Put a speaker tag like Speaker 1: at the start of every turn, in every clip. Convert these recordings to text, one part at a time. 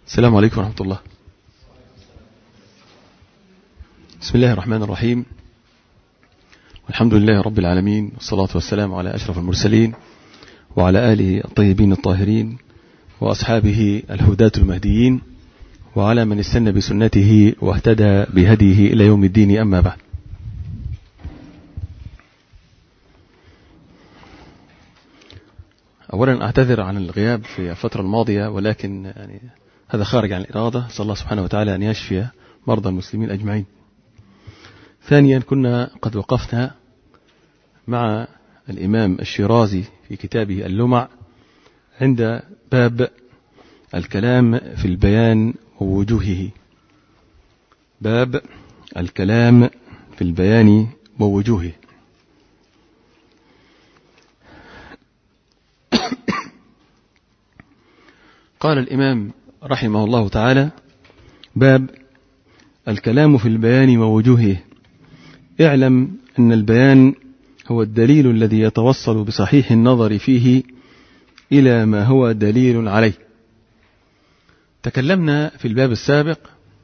Speaker 1: السلام عليكم ورحمة الله. بسم الله الرحمن الرحيم، والحمد لله رب العالمين، والصلاة والسلام على أشرف المرسلين وعلى آله الطيبين الطاهرين وأصحابه الهداة المهديين وعلى من استنى بسنته واهتدى بهديه إلى يوم الدين. أما بعد، أولا أعتذر عن الغياب في الفترة الماضية، ولكن هذا خارج عن الإرادة. صلى الله سبحانه وتعالى أن يشفي مرضى المسلمين أجمعين. ثانيا، كنا قد وقفنا مع الإمام الشيرازي في كتابه اللمع عند باب الكلام في البيان ووجوهه. باب الكلام في البيان ووجوهه. قال الإمام رحمه الله تعالى: باب الكلام في البيان ووجوهه. اعلم أن البيان هو الدليل الذي يتوصل بصحيح النظر فيه إلى ما هو دليل عليه. تكلمنا في الباب السابق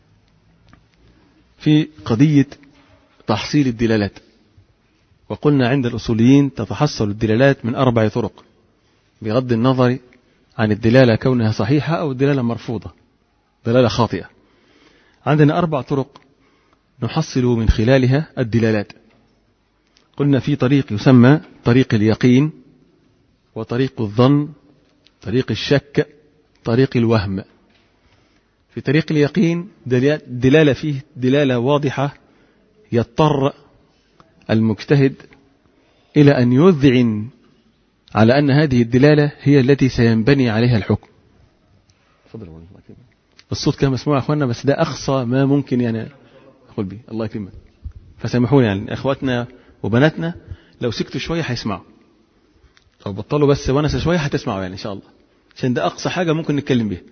Speaker 1: في قضية تحصيل الدلالات، وقلنا عند الأصوليين تتحصل الدلالات من 4 طرق، بغض النظر عن الدلالة كونها صحيحة أو الدلالة مرفوضة، دلالة خاطئة. عندنا 4 طرق نحصل من خلالها الدلالات. قلنا في طريق يسمى طريق اليقين، وطريق الظن، طريق الشك، طريق الوهم. في طريق اليقين دلالة فيه دلالة واضحة يضطر المجتهد إلى أن يذعن على أن هذه الدلالة هي التي سينبني عليها الحكم. الصوت كان مسموع يا أخوانا، بس ده أقصى ما ممكن يعني أقول به. الله يكرمك، فسامحوني يعني أخواتنا وبناتنا، لو سكتوا شوية هيسمعوا، لو بطلوا بس ونسة شوية هتسمعوا يعني إن شاء الله، عشان ده أقصى حاجة ممكن نتكلم بها.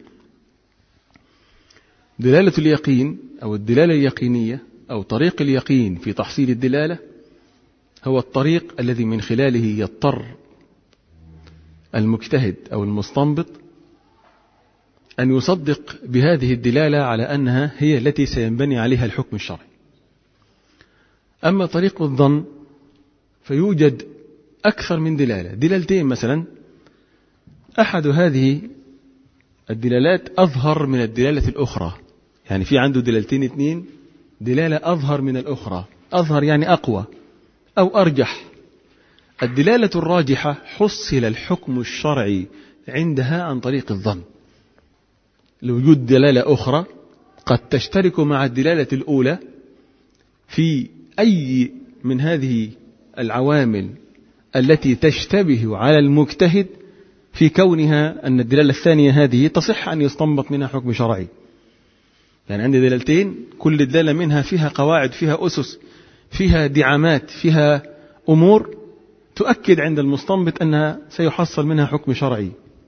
Speaker 1: دلالة اليقين أو الدلالة اليقينية أو طريق اليقين في تحصيل الدلالة هو الطريق الذي من خلاله يضطر المجتهد أو المستنبط أن يصدق بهذه الدلالة على أنها هي التي سينبني عليها الحكم الشرعي. أما طريق الظن فيوجد أكثر من دلالة، دلالتين مثلا، أحد هذه الدلالات أظهر من الدلالة الأخرى، يعني في عنده دلالتين 2، دلالة أظهر من الأخرى. أظهر يعني أقوى أو أرجح. الدلالة الراجحة حصل الحكم الشرعي عندها عن طريق الظن، لوجود دلالة أخرى قد تشترك مع الدلالة الأولى في أي من هذه العوامل التي تشتبه على المجتهد في كونها أن الدلالة الثانية هذه تصح أن يستنبط منها حكم شرعي. يعني عندي دلالتين، كل دلالة منها فيها قواعد، فيها أسس، فيها دعامات، فيها أمور تؤكد عند المستنبط أنها سيحصل منها حكم شرعي.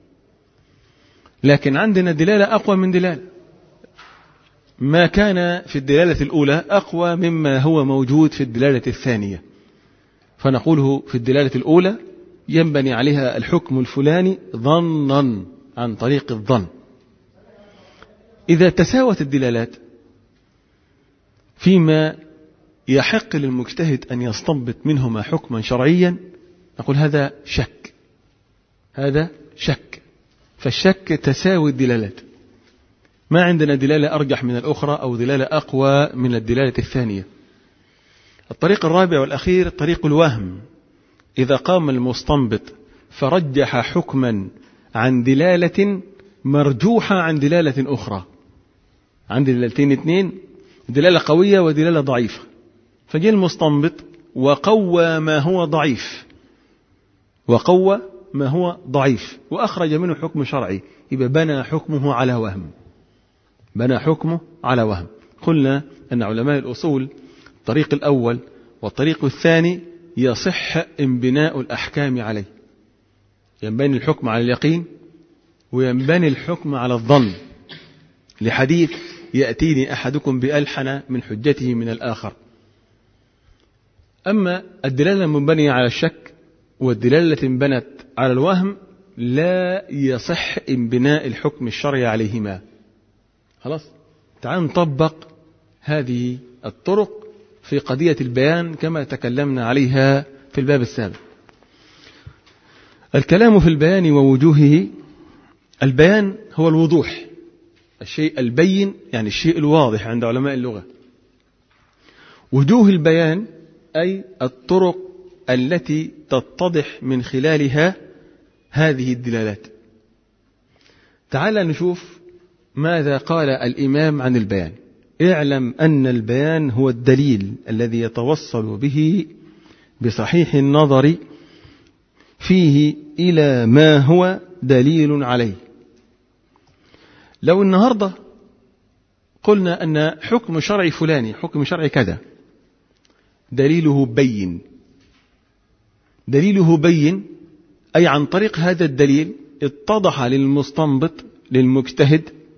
Speaker 1: لكن عندنا دلالة أقوى من دلالة، ما كان في الدلالة الأولى أقوى مما هو موجود في الدلالة الثانية، فنقوله في الدلالة الأولى ينبني عليها الحكم الفلاني ظنا عن طريق الظن. إذا تساوت الدلالات فيما يحق للمجتهد أن يستنبط منهما حكما شرعيا، نقول هذا شك، هذا شك. فالشك تساوي الدلالات، ما عندنا دلالة أرجح من الأخرى أو دلالة أقوى من الدلالة الثانية. الطريق الرابع والأخير طريق الوهم. إذا قام المستنبط فرجح حكما عن دلالة مرجوحة عن دلالة أخرى، عند دلالتين 2، دلالة قوية ودلالة ضعيفة، فجاء المستنبط وقوى ما هو ضعيف، وقوى ما هو ضعيف وأخرج منه حكم شرعي، يبقى بنى حكمه على وهم، بنى حكمه على وهم. قلنا أن علماء الأصول الطريق الأول والطريق الثاني يصح انبناء الأحكام عليه، ينبني الحكم على اليقين وينبني الحكم على الظن، لحديث يأتيني أحدكم بألحن من حجته من الآخر. أما الدلالة المنبنية على الشك والدلالة التي انبنت على الوهم لا يصح انبناء الحكم الشرعي عليهما، خلاص، تعال نطبق هذه الطرق في قضية البيان كما تكلمنا عليها في الباب السابق. الكلام في البيان ووجوهه. البيان هو الوضوح، الشيء البين يعني الشيء الواضح عند علماء اللغة. وجوه البيان أي الطرق التي تتضح من خلالها هذه الدلالات. تعال نشوف ماذا قال الإمام عن البيان. اعلم أن البيان هو الدليل الذي يتوصل به بصحيح النظر فيه إلى ما هو دليل عليه. لو النهاردة قلنا أن حكم شرعي فلاني، حكم شرعي كذا، دليله بين. دليله بين أي عن طريق هذا الدليل اتضح للمستنبط، للمجتهد،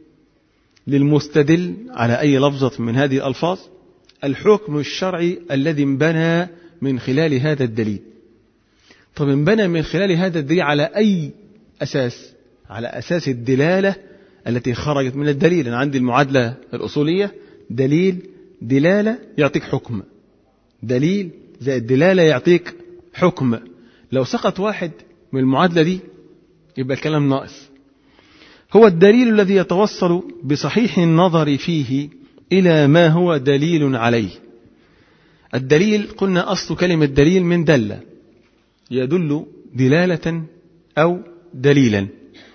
Speaker 1: للمستدل على أي لفظة من هذه الألفاظ الحكم الشرعي الذي انبنى من خلال هذا الدليل. طب انبنى من خلال هذا الدليل على أي أساس؟ على أساس الدلالة التي خرجت من الدليل. أنا عندي المعادلة الأصولية: دليل دلالة يعطيك حكم، دليل زائد دلالة يعطيك حكم. لو سقط واحد من المعادلة دي يبقى الكلام ناقص. هو الدليل الذي يتوصل بصحيح النظر فيه إلى ما هو دليل عليه. الدليل قلنا أصل كلمة دليل من دل، يدل دلالة أو دليلا.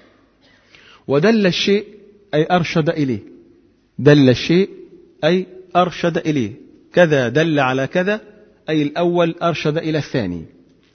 Speaker 1: ودل الشيء أي أرشد إليه، دل الشيء أي أرشد إليه، كذا دل على كذا أي الأول أرشد إلى الثاني.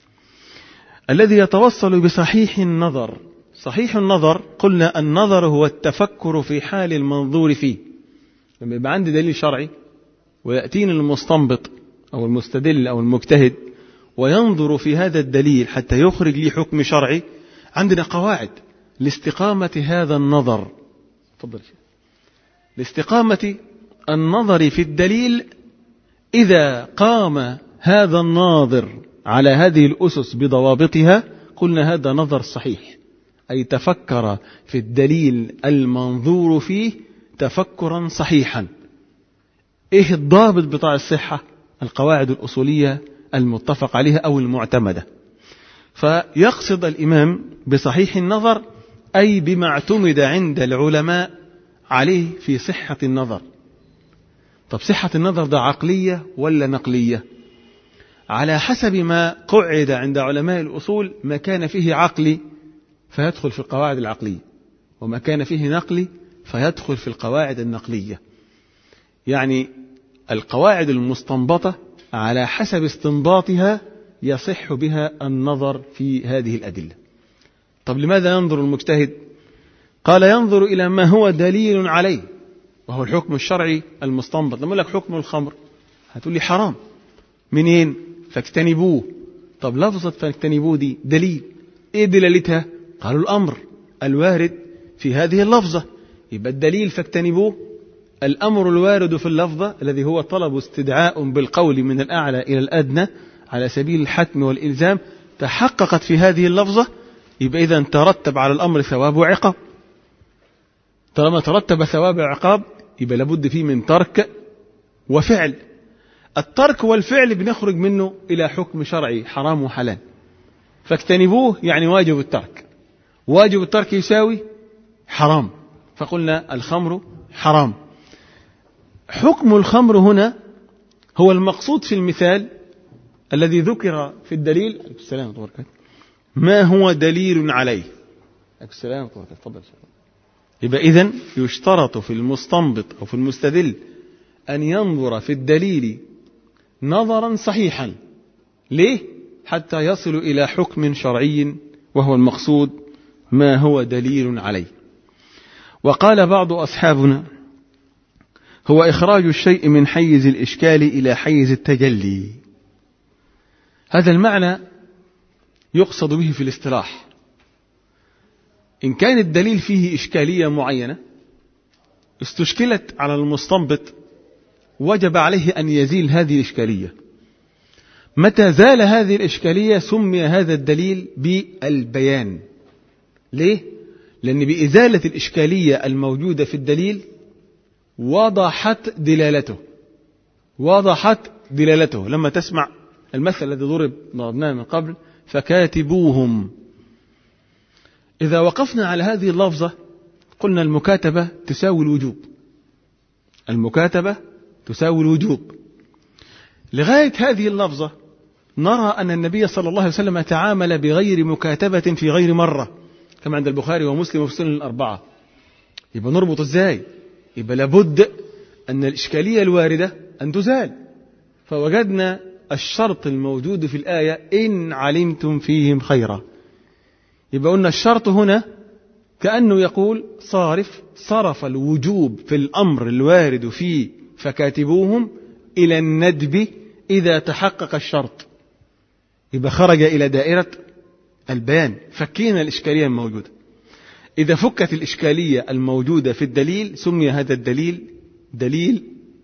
Speaker 1: الذي يتوصل بصحيح النظر. صحيح النظر قلنا النظر هو التفكر في حال المنظور فيه. لما يبقى عندي دليل شرعي ويأتيني المستنبط أو المستدل أو المجتهد وينظر في هذا الدليل حتى يخرج لي حكم شرعي، عندنا قواعد لاستقامة هذا النظر. تفضل. لاستقامة النظر في الدليل إذا قام هذا الناظر على هذه الأسس بضوابطها قلنا هذا نظر صحيح، أي تفكر في الدليل المنظور فيه تفكرا صحيحا. إيه الضابط بتاع الصحة؟ القواعد الأصولية المتفق عليها أو المعتمدة. فيقصد الإمام بصحيح النظر أي بما اعتمد عند العلماء عليه في صحة النظر. طب صحة النظر ده عقلية ولا نقلية؟ على حسب ما قعد عند علماء الأصول، ما كان فيه عقلي فيدخل في القواعد العقلية، وما كان فيه نقلي فيدخل في القواعد النقلية. يعني القواعد المستنبطة على حسب استنباطها يصح بها النظر في هذه الأدلة. طب لماذا ينظر المجتهد؟ قال ينظر إلى ما هو دليل عليه، وهو الحكم الشرعي المستنبط. لما أقول لك حكم الخمر هتقول لي حرام، منين؟ فاجتنبوه. طب لفظة فاجتنبوه دي دليل، ايه دلالتها؟ قالوا الأمر الوارد في هذه اللفظة. يبقى الدليل فاجتنبوه، الأمر الوارد في اللفظة الذي هو طلب استدعاء بالقول من الأعلى إلى الأدنى على سبيل الحتم والإلزام تحققت في هذه اللفظة. يبقى إذا ترتب على الأمر ثواب وعقاب. طالما ترتب ثواب وعقاب يبقى لابد فيه من ترك وفعل. الترك والفعل بنخرج منه إلى حكم شرعي حرام وحلال. فاجتنبوه يعني واجب الترك، واجب الترك يساوي حرام، فقلنا الخمر حرام. حكم الخمر هنا هو المقصود في المثال الذي ذكر في الدليل. السلام عليكم. ما هو دليل عليه؟ السلام عليكم. تفضل. يبقى إذن يشترط في المستنبط أو في المستدل أن ينظر في الدليل نظرا صحيحا. ليه؟ حتى يصل إلى حكم شرعي وهو المقصود ما هو دليل عليه. وقال بعض أصحابنا هو إخراج الشيء من حيز الإشكال إلى حيز التجلي. هذا المعنى يقصد به في الاصطلاح. إن كان الدليل فيه إشكالية معينة استشكلت على المستنبط وجب عليه أن يزيل هذه الإشكالية. متى زال هذه الإشكالية سمي هذا الدليل بالبيان. ليه؟ لأن بإزالة الإشكالية الموجودة في الدليل وضحت دلالته لما تسمع المثل الذي ضربناه من قبل فكاتبوهم. إذا وقفنا على هذه اللفظة قلنا المكاتبة تساوي الوجوب. لغاية هذه اللفظة نرى أن النبي صلى الله عليه وسلم تعامل بغير مكاتبة في غير مرة كما عند البخاري ومسلم وفي السنن الأربعة. يبقى نربط إزاي؟ يبقى لابد أن الإشكالية الواردة أن تزال، فوجدنا الشرط الموجود في الآية إن علمتم فيهم خيرا. يبقى قلنا الشرط هنا كأنه يقول صرف الوجوب في الأمر الوارد فيه فكاتبوهم إلى الندب إذا تحقق الشرط. يبقى خرج إلى دائرة البيان، فكينا الإشكالية الموجودة. إذا فكت الإشكالية الموجودة في الدليل سمي هذا الدليل دليل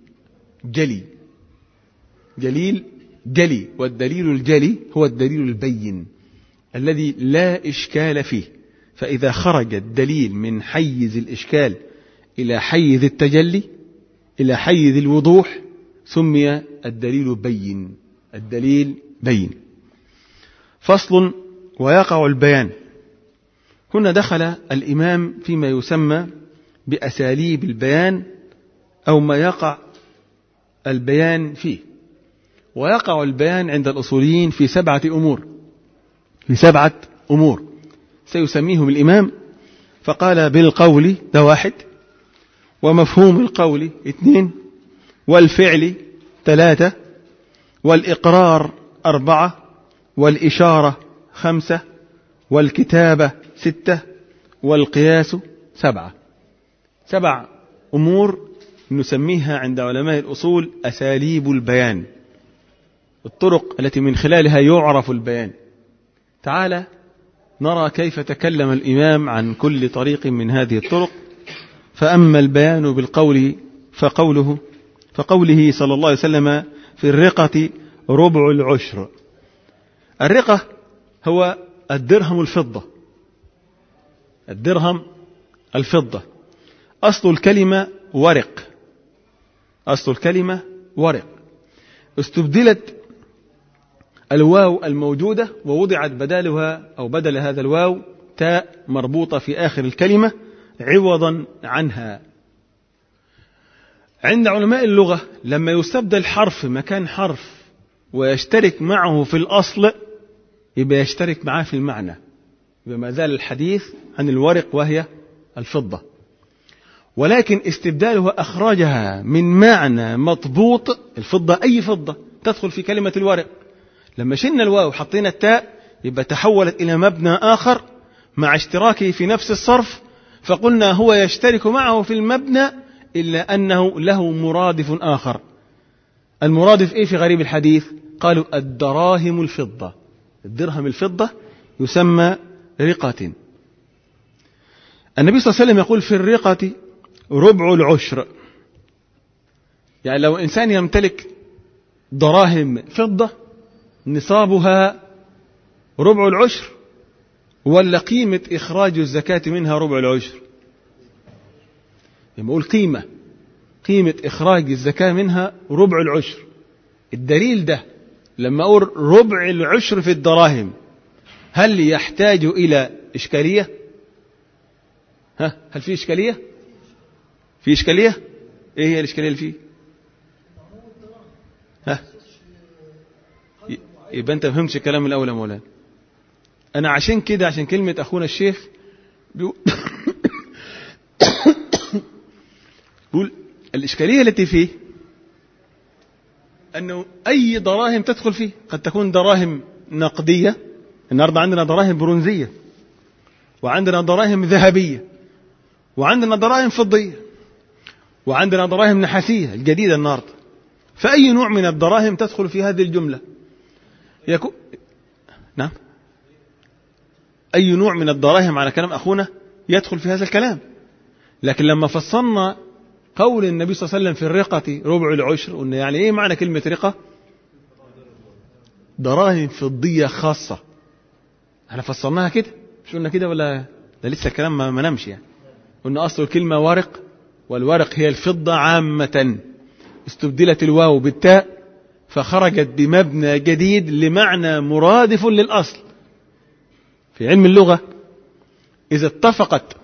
Speaker 1: جلي، والدليل الجلي هو الدليل البين الذي لا إشكال فيه. فإذا خرج الدليل من حيز الإشكال إلى حيز التجلي إلى حيز الوضوح سمي الدليل بين. فصل: ويقع البيان. هنا دخل الإمام فيما يسمى بأساليب البيان أو ما يقع البيان فيه. ويقع البيان عند الأصوليين في 7 أمور سيسميهم الإمام، فقال: بالقول ده 1، ومفهوم القول 2، والفعل 3، والإقرار 4، والإشارة 5، والكتابة 6، والقياس 7. 7 أمور نسميها عند علماء الأصول أساليب البيان، الطرق التي من خلالها يعرف البيان. تعالى نرى كيف تكلم الإمام عن كل طريق من هذه الطرق. فأما البيان بالقول فقوله صلى الله عليه وسلم في الرقة ربع العشر. الرقة هو الدرهم الفضة. أصل الكلمة ورق. استبدلت الواو الموجودة ووضعت بدل هذا الواو تاء مربوطة في آخر الكلمة عوضا عنها. عند علماء اللغة لما يستبدل حرف مكان حرف ويشترك معه في الأصل يبقى يشترك معه في المعنى. يبقى ما زال الحديث عن الورق وهي الفضة، ولكن استبدالها أخرجها من معنى مضبوط. الفضة أي فضة تدخل في كلمة الورق. لما شلنا الواو وحطينا التاء يبقى تحولت إلى مبنى آخر مع اشتراكه في نفس الصرف، فقلنا هو يشترك معه في المبنى إلا أنه له مرادف آخر. المرادف إيه في غريب الحديث؟ قالوا الدراهم الفضة. الدرهم الفضة يسمى رقة. النبي صلى الله عليه وسلم يقول في الرقة ربع العشر. يعني لو إنسان يمتلك دراهم فضة نصابها ربع العشر ولا قيمة إخراج الزكاة منها ربع العشر؟ لما أقول قيمة إخراج الزكاة منها ربع العشر. الدليل ده لما أقول ربع العشر في الدراهم هل يحتاج إلى إشكالية؟ هل في إشكالية؟ في إشكالية؟ إيه هي الإشكالية اللي فيه؟ يبقى أنت فهمتش الكلام الأول يا مولانا. أنا عشان كلمة أخونا الشيخ بيقول الإشكالية التي فيه أنه أي دراهم تدخل فيه. قد تكون دراهم نقدية، النهاردة عندنا دراهم برونزية وعندنا دراهم ذهبية وعندنا دراهم فضية وعندنا دراهم نحاسية الجديدة النهاردة. فأي نوع من الدراهم تدخل في هذه الجملة؟ نعم، أي نوع من الدراهم على كلام أخونا يدخل في هذا الكلام. لكن لما فصلنا قول النبي صلى الله عليه وسلم في الرقة ربع العشر قلنا يعني إيه معنى كلمة رقة؟ دراهم فضية خاصة. احنا فصلناها كده، مش قلنا كده ولا ده لسه الكلام ما نمشي يعني. قلنا أصل الكلمة ورق والورق هي الفضة عامة، استبدلت الواو بالتاء فخرجت بمبنى جديد لمعنى مرادف للأصل. في علم اللغة إذا اتفقت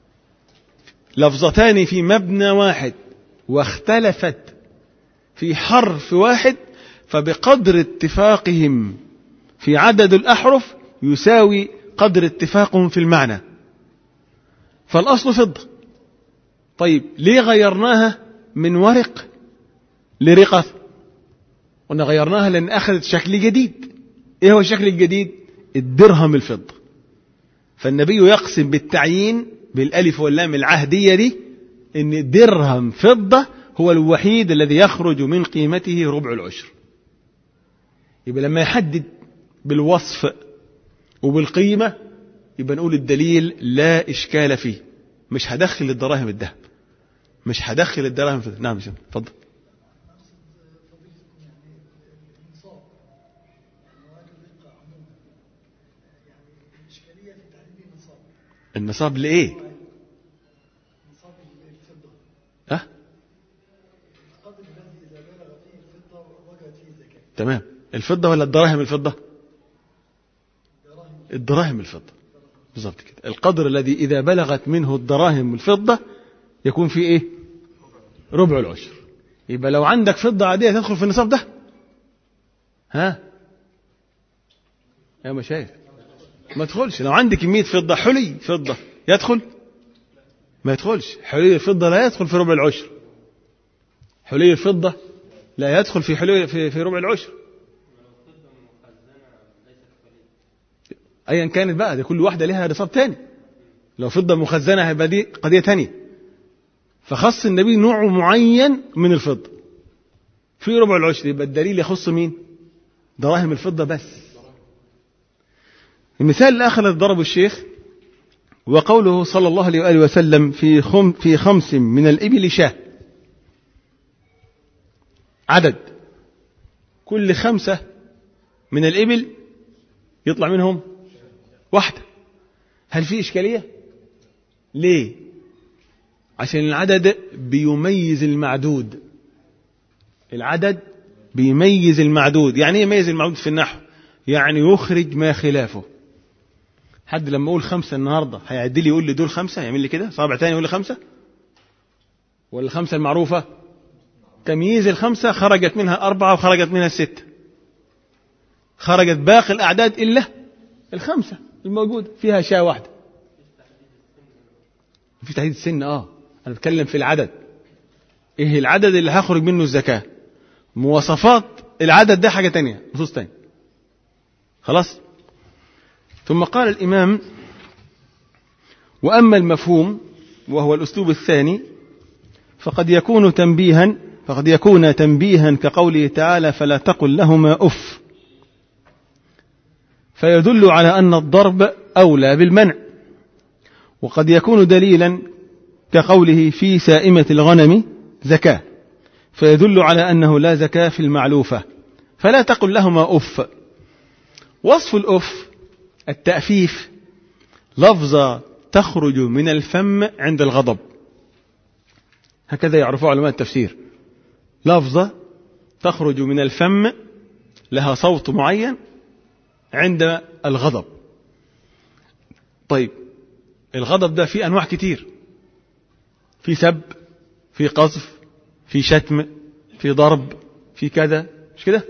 Speaker 1: لفظتان في مبنى واحد واختلفت في حرف واحد فبقدر اتفاقهم في عدد الأحرف يساوي قدر اتفاقهم في المعنى. فالأصل فضة. طيب ليه غيرناها من ورق لرقة؟ قلنا غيرناها لأن أخذت شكل جديد. إيه هو الشكل الجديد؟ الدرهم الفضة. فالنبي يقسم بالتعيين بالألف واللام العهدية دي إن درهم فضة هو الوحيد الذي يخرج من قيمته ربع العشر. يبقى لما يحدد بالوصف وبالقيمة يبقى نقول الدليل لا إشكال فيه. مش هدخل الدراهم الذهب، مش هدخل الدراهم في... نعم اتفضل. النصاب لإيه؟ ها؟ تمام. الفضة ولا الدراهم الفضة؟ الدراهم الفضة بالضبط كده. القدر الذي إذا بلغت منه الدراهم الفضة يكون فيه إيه؟ ربع العشر. يبقى لو عندك فضة عادية تدخل في النصاب ده؟ ها؟ يا مشايخ ما تدخلش. لو عندك كمية فضة حلي فضة يدخل؟ ما يدخلش. حلي الفضة لا يدخل في ربع العشر. حلي الفضة لا يدخل في حلي في ربع العشر. أيا كانت بقى دي كل واحدة لها نصاب تاني. لو فضة مخزنة هيبقى دي قضية تانية. فخص النبي نوع معين من الفضة في ربع العشر. يبقى الدليل يخص مين؟ دراهم الفضة بس. المثال الآخر الذي ضربه الشيخ وقوله صلى الله عليه وآله وسلم في 5 من الإبل شاة. عدد كل 5 من الإبل يطلع منهم واحدة. هل في إشكالية؟ ليه؟ عشان العدد بيميز المعدود. العدد بيميز المعدود. يعني ايه يميز المعدود في النحو؟ يعني يخرج ما خلافه. حد لما اقول 5 النهارده هيعد لي يقول لي دول 5، يعمل لي كده صابع تاني يقول لي 5 ولا 5 المعروفة؟ تمييز 5 خرجت منها 4 وخرجت منها 6، خرجت باقي الأعداد إلا 5 الموجودة فيها شاة واحدة. في تحديد السن. أنا بتكلم في العدد. إيه العدد اللي هخرج منه الزكاة؟ مواصفات العدد ده حاجة تانية، نصوص تانية. خلاص. ثم قال الإمام: وأما المفهوم وهو الأسلوب الثاني فقد يكون تنبيها كقوله تعالى: فلا تقل لهما أف، فيدل على أن الضرب أولى بالمنع. وقد يكون دليلا كقوله: في سائمة الغنم زكاة، فيدل على أنه لا زكاة في المعلوفة، فلا تقل لهما أف. وصف الأف التأفيف، لفظة تخرج من الفم عند الغضب، هكذا يعرفه علماء التفسير. لفظة تخرج من الفم لها صوت معين عند الغضب. طيب الغضب ده فيه أنواع كتير، في سب، في قذف، في شتم، في ضرب، في كذا، مش كده؟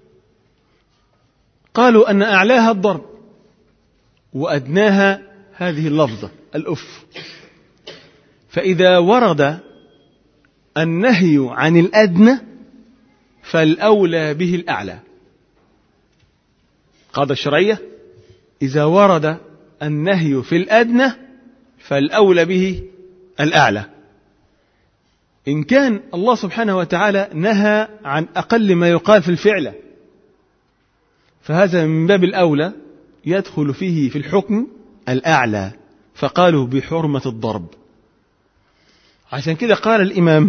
Speaker 1: قالوا أن أعلاها الضرب وأدناها هذه اللفظة الأف. فإذا ورد النهي عن الأدنى فالأولى به الأعلى. قاعدة الشرعية: إذا ورد النهي في الأدنى فالأولى به الأعلى. إن كان الله سبحانه وتعالى نهى عن أقل ما يقال في الفعل فهذا من باب الأولى يدخل فيه في الحكم الأعلى، فقالوا بحرمة الضرب. عشان كده قال الإمام: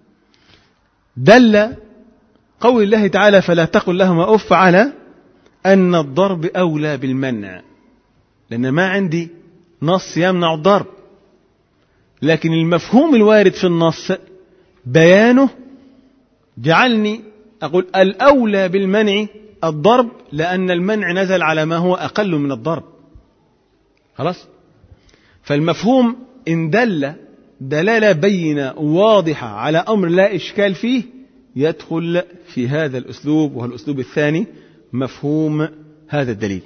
Speaker 1: دل قول الله تعالى فلا تقل لهما أف على أن الضرب أولى بالمنع، لأن ما عندي نص يمنع الضرب. لكن المفهوم الوارد في النص بيانه جعلني أقول الأولى بالمنع الضرب، لأن المنع نزل على ما هو أقل من الضرب. خلاص؟ فالمفهوم إن دل دلالة بينة واضحة على أمر لا إشكال فيه يدخل في هذا الأسلوب، وهو الأسلوب الثاني مفهوم هذا الدليل.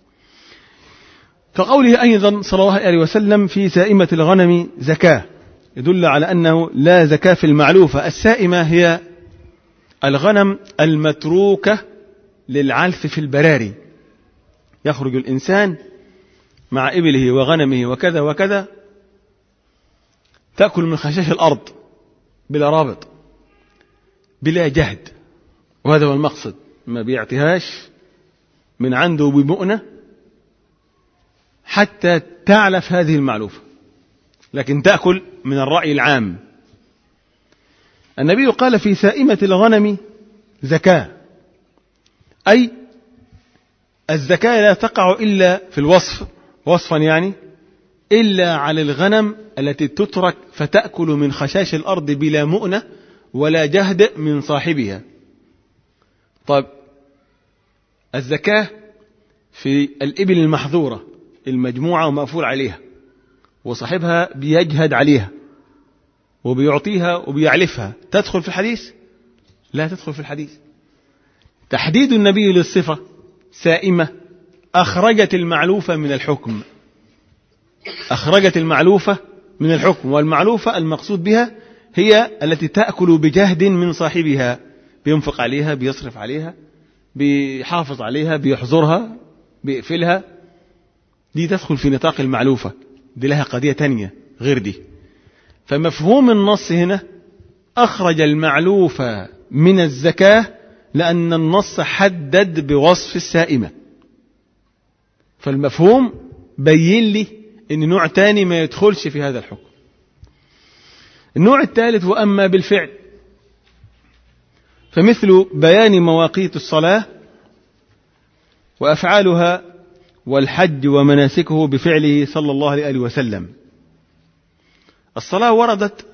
Speaker 1: كقوله أيضا صلى الله عليه وسلم في سائمة الغنم زكاة، يدل على أنه لا زكاة في المعلوفة. السائمة هي الغنم المتروكة للعلف في البراري، يخرج الإنسان مع إبله وغنمه وكذا وكذا تأكل من خشاش الأرض بلا رابط بلا جهد، وهذا هو المقصد، ما بيعطيهاش من عنده بمؤنة حتى تعلف هذه المعلوفة، لكن تأكل من الرأي العام. النبي قال في سائمة الغنم زكاة، أي الزكاة لا تقع إلا في الوصف، وصفا يعني إلا على الغنم التي تترك فتأكل من خشاش الأرض بلا مؤنة ولا جهد من صاحبها. طيب الزكاة في الإبل المحظورة المجموعة ومأفول عليها وصاحبها بيجهد عليها وبيعطيها وبيعلفها، تدخل في الحديث؟ لا تدخل في الحديث. تحديد النبي للصفة سائمة أخرجت المعلوفة من الحكم، أخرجت المعلوفة من الحكم، والمعلوفة المقصود بها هي التي تأكل بجهد من صاحبها، بينفق عليها، بيصرف عليها، بيحافظ عليها، بيحظرها، بيقفلها، دي تدخل في نطاق المعلوفة، دي لها قضية تانية غير دي. فمفهوم النص هنا أخرج المعلوفة من الزكاة لأن النص حدد بوصف السائمة، فالمفهوم بين لي إن نوع تاني ما يدخلش في هذا الحكم. النوع الثالث وأما بالفعل فمثل بيان مواقيت الصلاة وأفعالها والحج ومناسكه بفعله صلى الله عليه وسلم. الصلاة وردت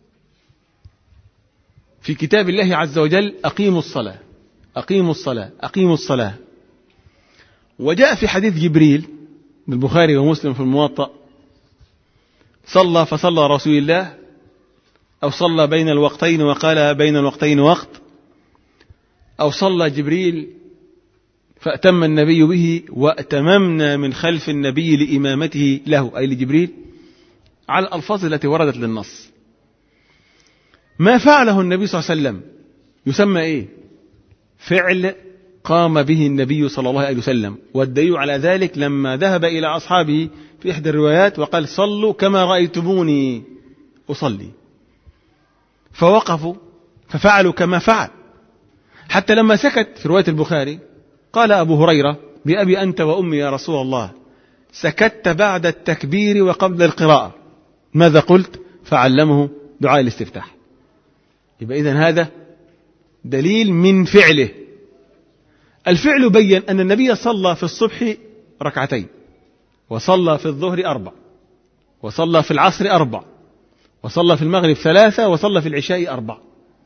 Speaker 1: في كتاب الله عز وجل أقيموا الصلاة أقيموا الصلاة أقيموا الصلاة، وجاء في حديث جبريل من البخاري ومسلم في الموطأ صلى فصلى رسول الله، أو صلى بين الوقتين وقال بين الوقتين وقت، أو صلى جبريل فأتم النبي به وأتممنا من خلف النبي لإمامته له، أي لجبريل، على الألفاظ التي وردت للنص. ما فعله النبي صلى الله عليه وسلم يسمى إيه؟ فعل قام به النبي صلى الله عليه وسلم، والدليل على ذلك لما ذهب إلى أصحابه في إحدى الروايات وقال صلوا كما رأيتموني أصلي، فوقفوا ففعلوا كما فعل، حتى لما سكت في رواية البخاري قال أبو هريرة بأبي أنت وأمي يا رسول الله سكت بعد التكبير وقبل القراءة، ماذا قلت؟ فعلمه دعاء الاستفتاح. يبقى إذن هذا دليل من فعله. الفعل بين أن النبي صلى في الصبح ركعتين، وصلى في الظهر 4، وصلى في العصر 4، وصلى في المغرب 3، وصلى في العشاء 4.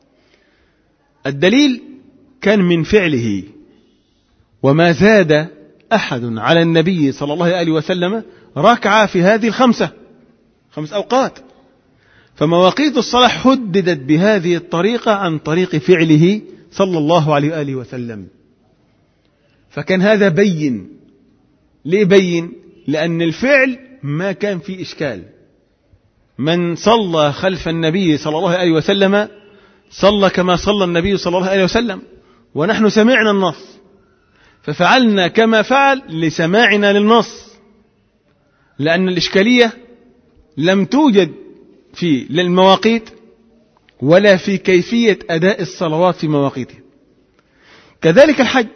Speaker 1: الدليل كان من فعله، وما زاد أحد على النبي صلى الله عليه وسلم ركعة في هذه 5 أوقات. فمواقيت الصلاة حددت بهذه الطريقة عن طريق فعله صلى الله عليه وسلم. فكان هذا بين. ليه بين؟ لأن الفعل ما كان فيه إشكال. من صلى خلف النبي صلى الله عليه وسلم صلى كما صلى النبي صلى الله عليه وسلم، ونحن سمعنا النص ففعلنا كما فعل لسماعنا للنص، لأن الإشكالية لم توجد في للمواقيت ولا في كيفية أداء الصلوات في مواقيتها. كذلك الحج،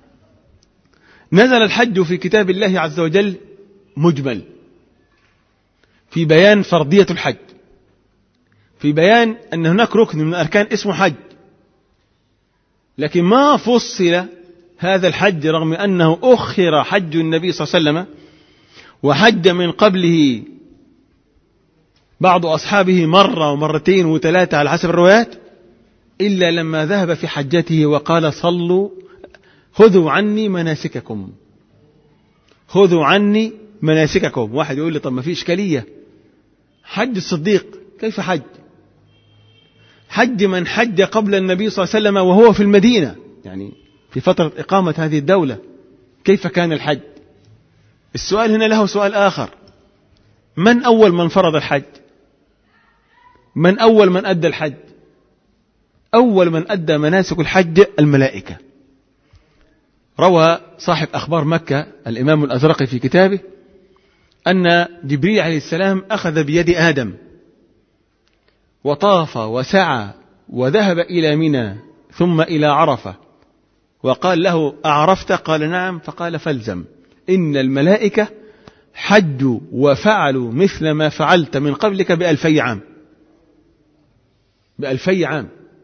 Speaker 1: نزل الحج في كتاب الله عز وجل مجمل في بيان فرضية الحج، في بيان أن هناك ركن من الأركان اسمه حج، لكن ما فصل هذا الحج رغم أنه أخر حج النبي صلى الله عليه وسلم وحج من قبله بعض أصحابه مرة ومرتين وثلاثة على حسب الروايات، إلا لما ذهب في حجته وقال صلوا خذوا عني مناسككم، خذوا عني مناسككم. واحد يقول لي طب ما في إشكالية، حج الصديق كيف حج؟ حج من حج قبل النبي صلى الله عليه وسلم وهو في المدينة، يعني في فترة إقامة هذه الدولة، كيف كان الحج؟ السؤال هنا له سؤال آخر، من أول من فرض الحج؟ من أول من أدى الحج؟ أول من أدى مناسك الحج الملائكة. روى صاحب أخبار مكة الإمام الأزرقي في كتابه أن جبريل عليه السلام أخذ بيد آدم وطاف وسعى وذهب إلى منى ثم إلى عرفة، وقال له أعرفت؟ قال نعم، فقال فالزم، إن الملائكة حجوا وفعلوا مثل ما فعلت من قبلك ب2000 عام، ب2000 عام.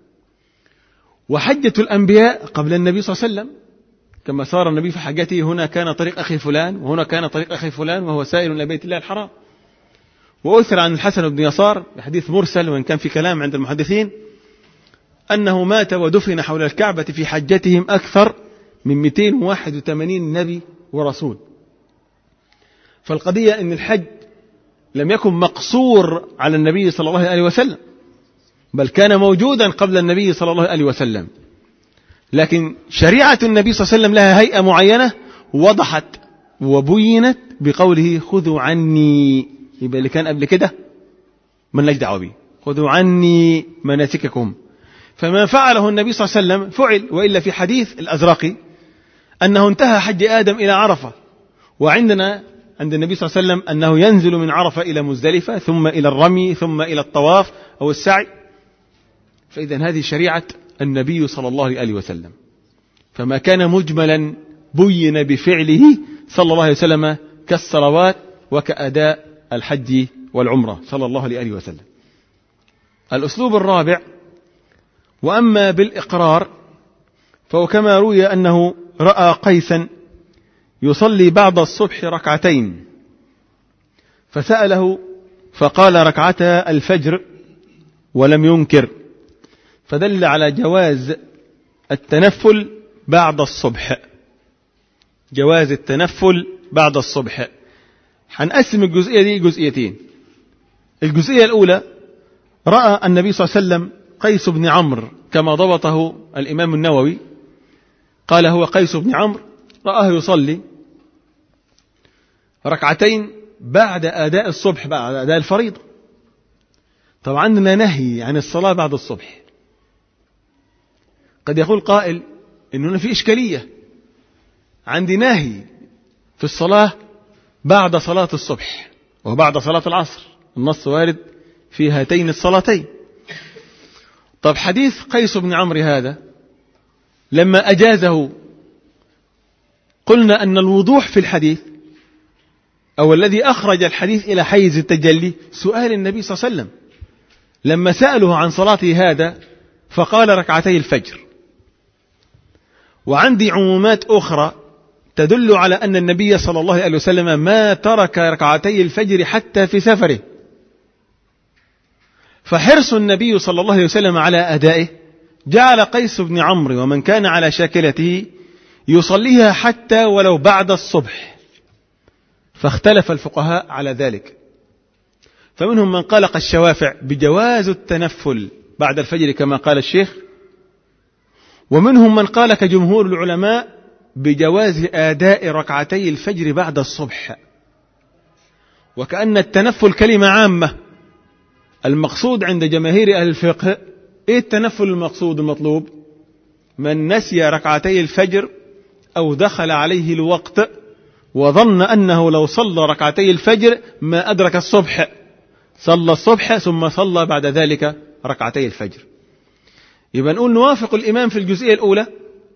Speaker 1: وحجة الأنبياء قبل النبي صلى الله عليه وسلم، كما سار النبي في حجته هنا كان طريق أخي فلان وهنا كان طريق أخي فلان وهو سائر إلى بيت الله الحرام. وأثر عن الحسن بن يسار بحديث مرسل وإن كان في كلام عند المحدثين أنه مات ودفن حول الكعبة في حجتهم أكثر من 281 نبي ورسول. فالقضية أن الحج لم يكن مقصور على النبي صلى الله عليه وسلم، بل كان موجودا قبل النبي صلى الله عليه وسلم، لكن شريعة النبي صلى الله عليه وسلم لها هيئة معينة وضحت وبينت بقوله خذوا عني. يبقى اللي كان قبل كده من لك دعوة به، خذوا عني مناسككم. فما فعله النبي صلى الله عليه وسلم فعل، وإلا في حديث الأزرقي أنه انتهى حج آدم إلى عرفة، وعندنا عند النبي صلى الله عليه وسلم أنه ينزل من عرفة إلى مزدلفة ثم إلى الرمي ثم إلى الطواف أو السعي. فإذا هذه شريعة النبي صلى الله عليه وسلم، فما كان مجملا بين بفعله صلى الله عليه وسلم كالصلوات وكأداء الحج والعمرة صلى الله عليه وسلم. الأسلوب الرابع، وأما بالإقرار فهو كما روي أنه رأى قيسا يصلي بعد الصبح ركعتين فسأله فقال ركعتا الفجر ولم ينكر، فدل على جواز التنفل بعد الصبح، جواز التنفل بعد الصبح. هنقسم الجزئية دي جزئيتين. الجزئية الأولى، رأى النبي صلى الله عليه وسلم قيس بن عمرو كما ضبطه الإمام النووي، قال هو قيس بن عمرو، رآه يصلي ركعتين بعد أداء الصبح، بعد أداء الفريضة. طبعا عندنا نهي عن الصلاة بعد الصبح. قد يقول قائل إنه في إشكالية، عندي نهي في الصلاة بعد صلاة الصبح وبعد صلاة العصر، النص وارد في هاتين الصلاتين. طب حديث قيس بن عمرو هذا لما أجازه قلنا أن الوضوح في الحديث أو الذي أخرج الحديث إلى حيز التجلي سؤال النبي صلى الله عليه وسلم لما سأله عن صلاته هذا فقال ركعتي الفجر. وعندي عمومات أخرى تدل على أن النبي صلى الله عليه وسلم ما ترك ركعتي الفجر حتى في سفره، فحرص النبي صلى الله عليه وسلم على أدائه جعل قيس بن عمرو ومن كان على شاكلته يصليها حتى ولو بعد الصبح، فاختلف الفقهاء على ذلك. فمنهم من قال كالشوافع بجواز التنفل بعد الفجر كما قال الشيخ، ومنهم من قال كجمهور العلماء بجواز أداء ركعتي الفجر بعد الصبح. وكأن التنفل كلمة عامة، المقصود عند جماهير أهل الفقه إيه التنفل المقصود المطلوب؟ من نسي ركعتي الفجر أو دخل عليه الوقت وظن أنه لو صلى ركعتي الفجر ما أدرك الصبح، صلى الصبح ثم صلى بعد ذلك ركعتي الفجر. يبقى نقول نوافق الإمام في الجزئية الأولى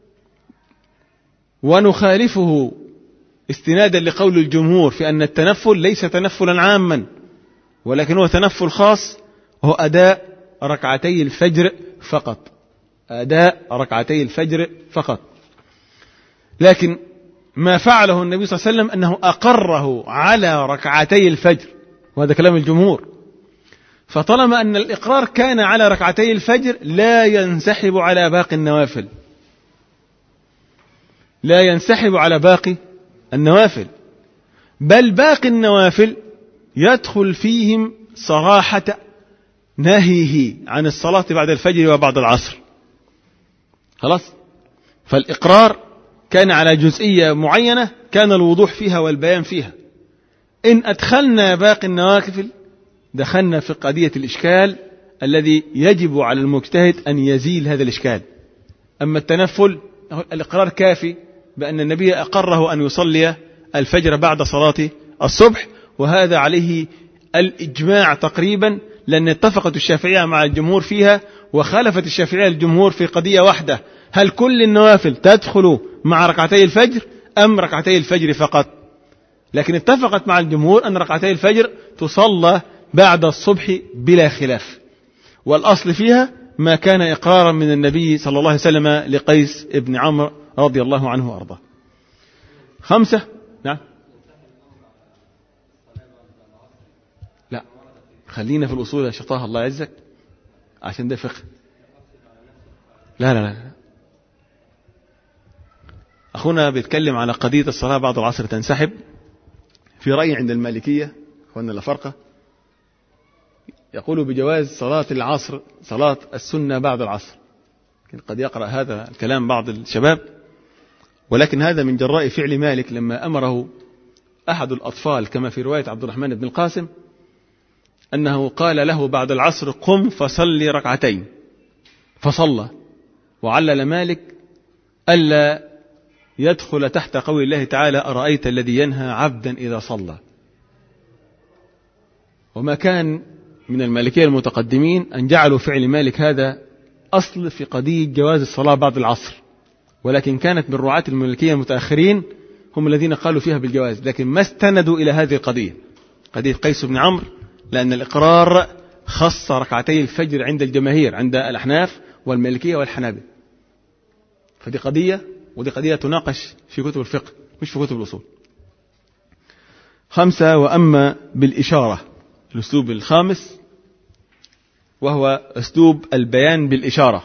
Speaker 1: ونخالفه استنادا لقول الجمهور في أن التنفل ليس تنفلا عاما، ولكن هو تنفل خاص، هو أداء ركعتي الفجر فقط، أداء ركعتي الفجر فقط. لكن ما فعله النبي صلى الله عليه وسلم أنه أقره على ركعتي الفجر، وهذا كلام الجمهور، فطالما أن الإقرار كان على ركعتي الفجر لا ينسحب على باقي النوافل، لا ينسحب على باقي النوافل، بل باقي النوافل يدخل فيهم صراحة نهيه عن الصلاة بعد الفجر وبعد العصر. خلاص. فالإقرار كان على جزئية معينة كان الوضوح فيها والبيان فيها. إن أدخلنا باقي النوافل دخلنا في قضية الإشكال الذي يجب على المجتهد أن يزيل هذا الإشكال. أما التنفل الإقرار كافي بأن النبي أقره أن يصلي الفجر بعد صلاة الصبح، وهذا عليه الإجماع تقريبا، لأن اتفقت الشافعية مع الجمهور فيها، وخالفت الشافعية الجمهور في قضية واحدة: هل كل النوافل تدخل مع ركعتي الفجر أم ركعتي الفجر فقط؟ لكن اتفقت مع الجمهور أن ركعتي الفجر تصلى بعد الصبح بلا خلاف، والأصل فيها ما كان إقرارا من النبي صلى الله عليه وسلم لقيس ابن عمرو رضي الله عنه وأرضاه. 5. نعم. لا، خلينا في الأصول يا شطاه الله يعزك عشان ده فقه. لا أخونا بيتكلم على قضية الصلاة بعد العصر تنسحب. في رأي عند المالكية أخونا لا فرقة يقول بجواز صلاة العصر، صلاة السنة بعد العصر. قد يقرأ هذا الكلام بعض الشباب، ولكن هذا من جراء فعل مالك لما أمره أحد الأطفال كما في رواية عبد الرحمن بن القاسم أنه قال له بعد العصر: قم فصلي ركعتين، فصلى. وعلل مالك ألا يدخل تحت قول الله تعالى: أرأيت الذي ينهى عبدا إذا صلى. وما كان من المالكية المتقدمين أن جعلوا فعل مالك هذا أصل في قضية جواز الصلاة بعد العصر، ولكن كانت من رعاة المالكية المتأخرين هم الذين قالوا فيها بالجواز، لكن ما استندوا إلى هذه القضية، قضية قيس بن عمرو، لأن الإقرار خص ركعتي الفجر عند الجماهير، عند الأحناف والمالكية والحنابلة. فدي قضية، ودي قضية تناقش في كتب الفقه مش في كتب الأصول. 5. وأما بالإشارة، الأسلوب الخامس وهو أسلوب البيان بالإشارة،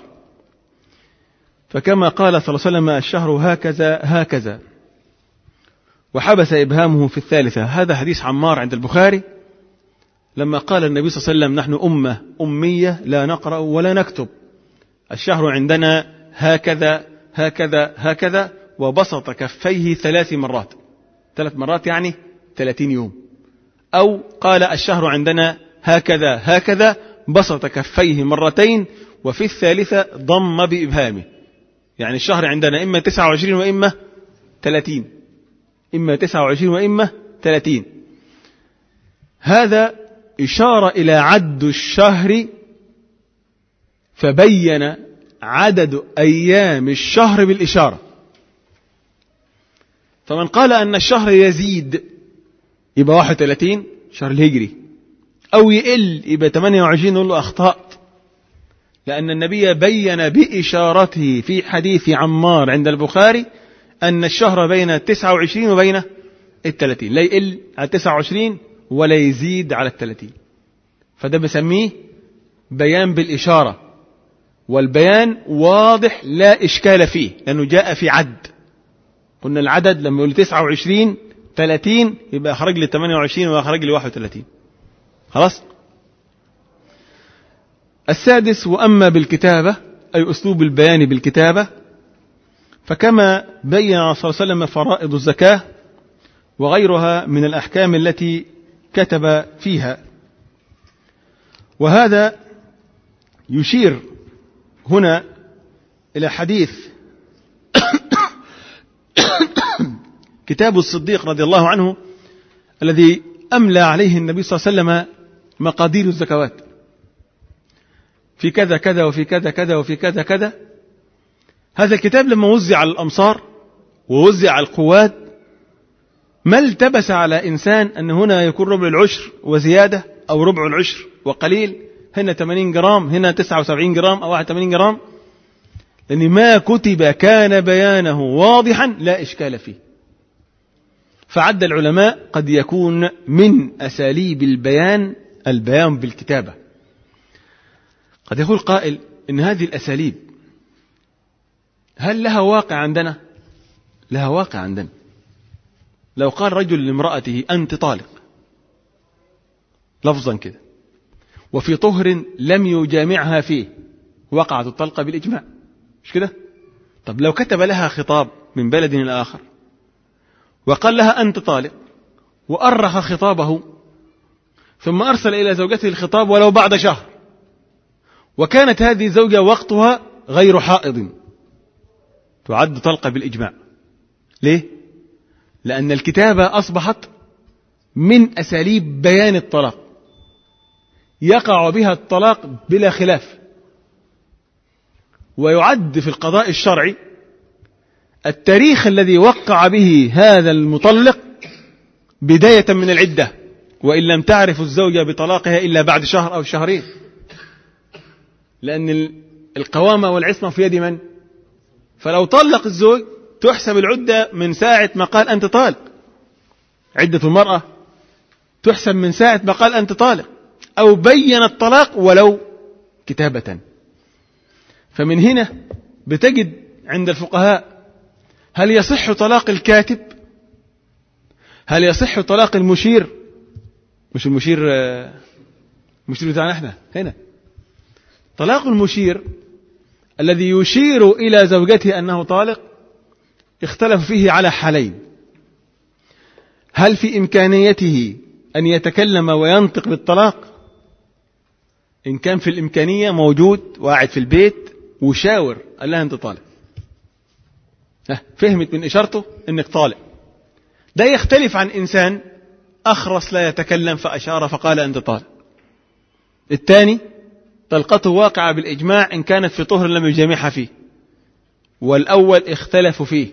Speaker 1: فكما قال صلى الله عليه وسلم: الشهر هكذا هكذا، وحبس إبهامه في الثالثة. هذا حديث عمار عند البخاري لما قال النبي صلى الله عليه وسلم: نحن أمة أمية لا نقرأ ولا نكتب، الشهر عندنا هكذا هكذا هكذا، وبسط كفيه 3 مرات، 3 مرات يعني 30 يوم. أو قال: الشهر عندنا هكذا هكذا، بسط كفيه 2 مرات، وفي الثالثة ضم بإبهامه، يعني الشهر عندنا إما 29 وإما 30، إما 29 وإما 30. هذا إشارة إلى عد الشهر، فبين عدد أيام الشهر بالإشارة. فمن قال أن الشهر يزيد يبقى 31 شهر الهجري، أو يقل يبقى 28، نقول له أخطأت، لأن النبي بين بإشارته في حديث عمار عند البخاري أن الشهر بين 29 وبين 30، لا يقل على 29 ولا يزيد على 30. فده بسميه بيان بالإشارة، والبيان واضح لا إشكال فيه، لأنه جاء في عد. قلنا العدد لما يقول 29 30 يبقى أخرج لي 28 وأخرج لي 31. خلاص. 6. وأما بالكتابة، أي أسلوب البيان بالكتابة، فكما بين صلى الله عليه وسلم فرائض الزكاة وغيرها من الأحكام التي كتب فيها. وهذا يشير هنا إلى حديث كتاب الصديق رضي الله عنه الذي أملى عليه النبي صلى الله عليه وسلم مقادير الزكوات في كذا كذا وفي كذا كذا وفي كذا كذا. هذا الكتاب لما وزع على الأمصار ووزع على القوات ما التبس على إنسان أن هنا يكون ربع العشر وزيادة، أو ربع العشر وقليل، هنا 80 جرام، هنا 79 جرام أو 81 جرام، لأن ما كتب كان بيانه واضحا لا إشكال فيه. فعد العلماء قد يكون من أساليب البيان البيان بالكتابة، قد يقول قائل إن هذه الأساليب هل لها واقع عندنا؟ لها واقع عندنا. لو قال رجل لامرأته أنت طالق لفظا كده وفي طهر لم يجامعها فيه وقعت الطلقة بالإجماع، مش كده؟ طب لو كتب لها خطاب من بلد إلى آخر وقال لها أنت طالق وأرخ خطابه ثم أرسل إلى زوجته الخطاب ولو بعد شهر وكانت هذه الزوجة وقتها غير حائض تعد طلقة بالإجماع. ليه؟ لأن الكتابة أصبحت من أساليب بيان الطلاق يقع بها الطلاق بلا خلاف، ويعد في القضاء الشرعي التاريخ الذي وقع به هذا المطلق بداية من العدة، وإن لم تعرف الزوجة بطلاقها إلا بعد شهر أو شهرين، لأن القوامة والعصمة في يد من؟ فلو طلق الزوج تحسب العدة من ساعة ما قال أنت طالق، عدة المرأة تحسب من ساعة ما قال أنت طالق أو بين الطلاق ولو كتابة. فمن هنا بتجد عند الفقهاء هل يصح طلاق الكاتب؟ هل يصح طلاق المشير؟ مش المشير بتاعنا احنا هنا، طلاق المشير الذي يشير إلى زوجته أنه طالق اختلف فيه على حالين: هل في إمكانيته أن يتكلم وينطق بالطلاق؟ إن كان في الإمكانية موجود وقاعد في البيت وشاور قال لها أنت طالق، فهمت من إشارته أنك طالق، ده يختلف عن إنسان أخرس لا يتكلم فأشار فقال أنت طالق. الثاني طلقته واقعة بالإجماع إن كانت في طهر لم يجامعها فيه، والأول اختلفوا فيه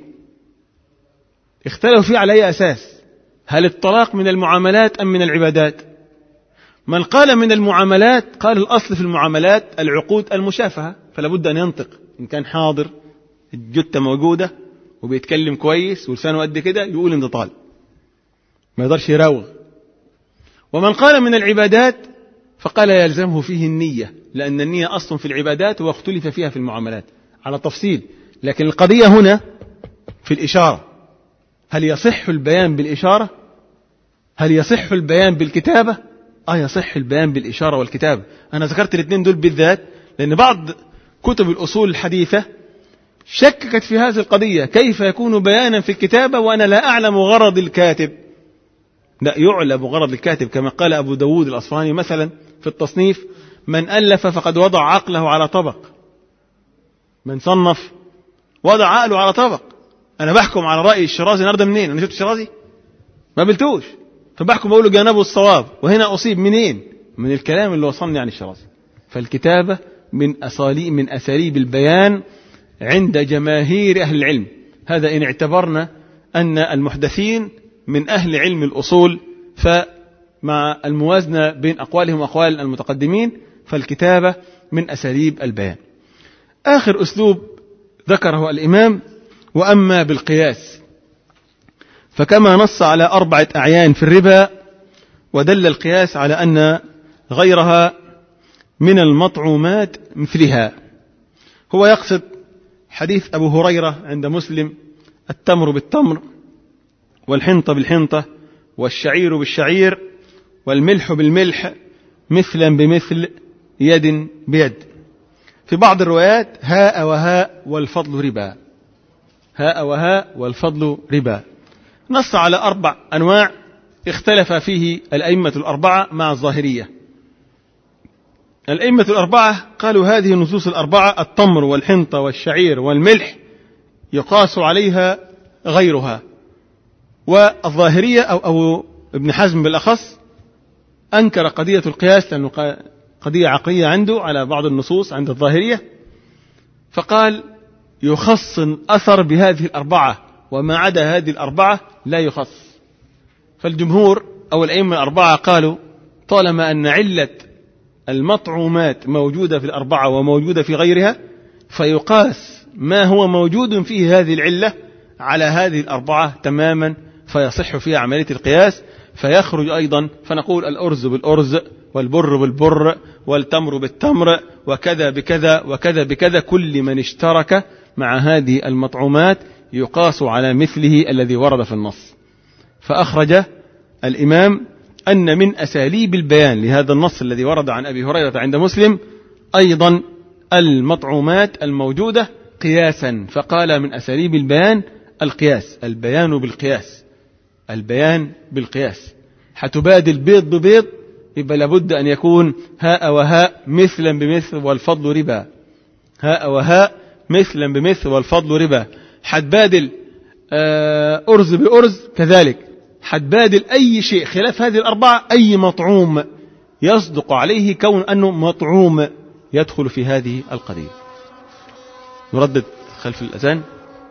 Speaker 1: على أي أساس؟ هل الطلاق من المعاملات أم من العبادات؟ من قال من المعاملات قال الأصل في المعاملات العقود المشافهة، فلا بد أن ينطق إن كان حاضر الجتة موجودة وبيتكلم كويس ولسانه قد كده يقول انت طالق، ما يقدرش يراوغ. ومن قال من العبادات فقال يلزمه فيه النية، لأن النية أصل في العبادات واختلف فيها في المعاملات على تفصيل، لكن القضية هنا في الإشارة. هل يصح البيان بالإشارة؟ هل يصح البيان بالكتابة؟ يصح البيان بالإشارة والكتابة. أنا ذكرت الاثنين دول بالذات لأن بعض كتب الأصول الحديثة شككت في هذه القضية، كيف يكون بيانا في الكتابة وأنا لا أعلم غرض الكاتب؟ لا، يعلم غرض الكاتب، كما قال أبو داود الأصفهاني مثلا في التصنيف: من ألف فقد وضع عقله على طبق. من صنف وضع عقله على طبق. أنا بحكم على رأي الشرازي النهارده منين؟ أنا شفت الشرازي ما قبلتوش، فبحكم بقوله جانبه الصواب، وهنا أصيب منين؟ من الكلام اللي وصلني عن الشرازي. فالكتابة من أساليب البيان عند جماهير أهل العلم، هذا إن اعتبرنا أن المحدثين من أهل علم الأصول، فمع الموازنة بين أقوالهم وأقوال المتقدمين فالكتابة من أساليب البيان. آخر أسلوب ذكره الإمام: وأما بالقياس فكما نص على 4 أعيان في الربا، ودل القياس على أن غيرها من المطعومات مثلها. هو يقصد حديث أبو هريرة عند مسلم: التمر بالتمر والحنطة بالحنطة والشعير بالشعير والملح بالملح مثلا بمثل يد بيد. في بعض الروايات: هاء وهاء والفضل ربا، هاء وهاء والفضل ربا. نص على 4 أنواع اختلف فيه الأئمة 4 مع الظاهرية. الأئمة 4 قالوا هذه النصوص 4 التمر والحنطة والشعير والملح يقاس عليها غيرها. والظاهرية أو ابن حزم بالأخص أنكر قضية القياس لأنه قضية عقلية عنده على بعض النصوص عند الظاهرية، فقال يخص أثر بهذه 4 وما عدا هذه 4 لا يخص. فالجمهور أو الأئمة 4 قالوا طالما أن علة المطعومات موجودة في 4 وموجودة في غيرها فيقاس ما هو موجود فيه هذه العلة على هذه 4 تماما، فيصح فيها عملية القياس، فيخرج أيضا، فنقول الأرز بالأرز والبر بالبر والتمر بالتمر وكذا بكذا وكذا بكذا، كل من اشترك مع هذه المطعومات يقاس على مثله الذي ورد في النص. فأخرج الإمام أن من أساليب البيان لهذا النص الذي ورد عن أبي هريرة عند مسلم أيضا المطعومات الموجودة قياسا، فقال من أساليب البيان القياس، البيان بالقياس، البيان بالقياس. حتبادل بيض ببيض، يبقى لابد أن يكون هاء وهاء مثلا بمثل والفضل ربا، هاء وهاء مثلا بمثل والفضل ربا. حتبادل أرز بأرز كذلك، حتبادل أي شيء خلاف هذه الأربعة، أي مطعوم يصدق عليه كون أنه مطعوم يدخل في هذه القضية. نردد خلف الأذان.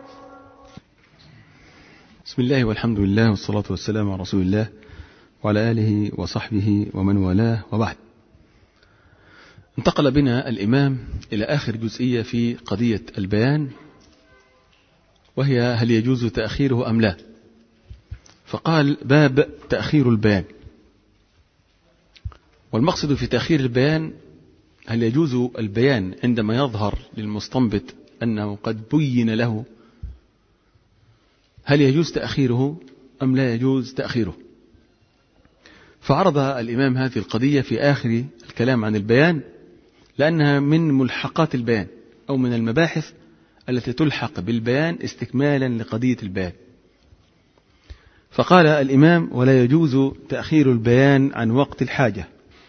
Speaker 1: بسم الله والحمد لله والصلاة والسلام على رسول الله وعلى آله وصحبه ومن والاه، وبعد. انتقل بنا الإمام إلى آخر جزئية في قضية البيان، وهي هل يجوز تأخيره أم لا. فقال باب تأخير البيان. والمقصد في تأخير البيان هل يجوز البيان عندما يظهر للمستنبط أنه قد بين له، هل يجوز تأخيره أم لا يجوز تأخيره. فعرض الإمام هذه القضية في آخر الكلام عن البيان، لأنها من ملحقات البيان أو من المباحث التي تلحق بالبيان استكمالا لقضية البيان. فقال الإمام ولا يجوز تأخير البيان عن وقت الحاجة،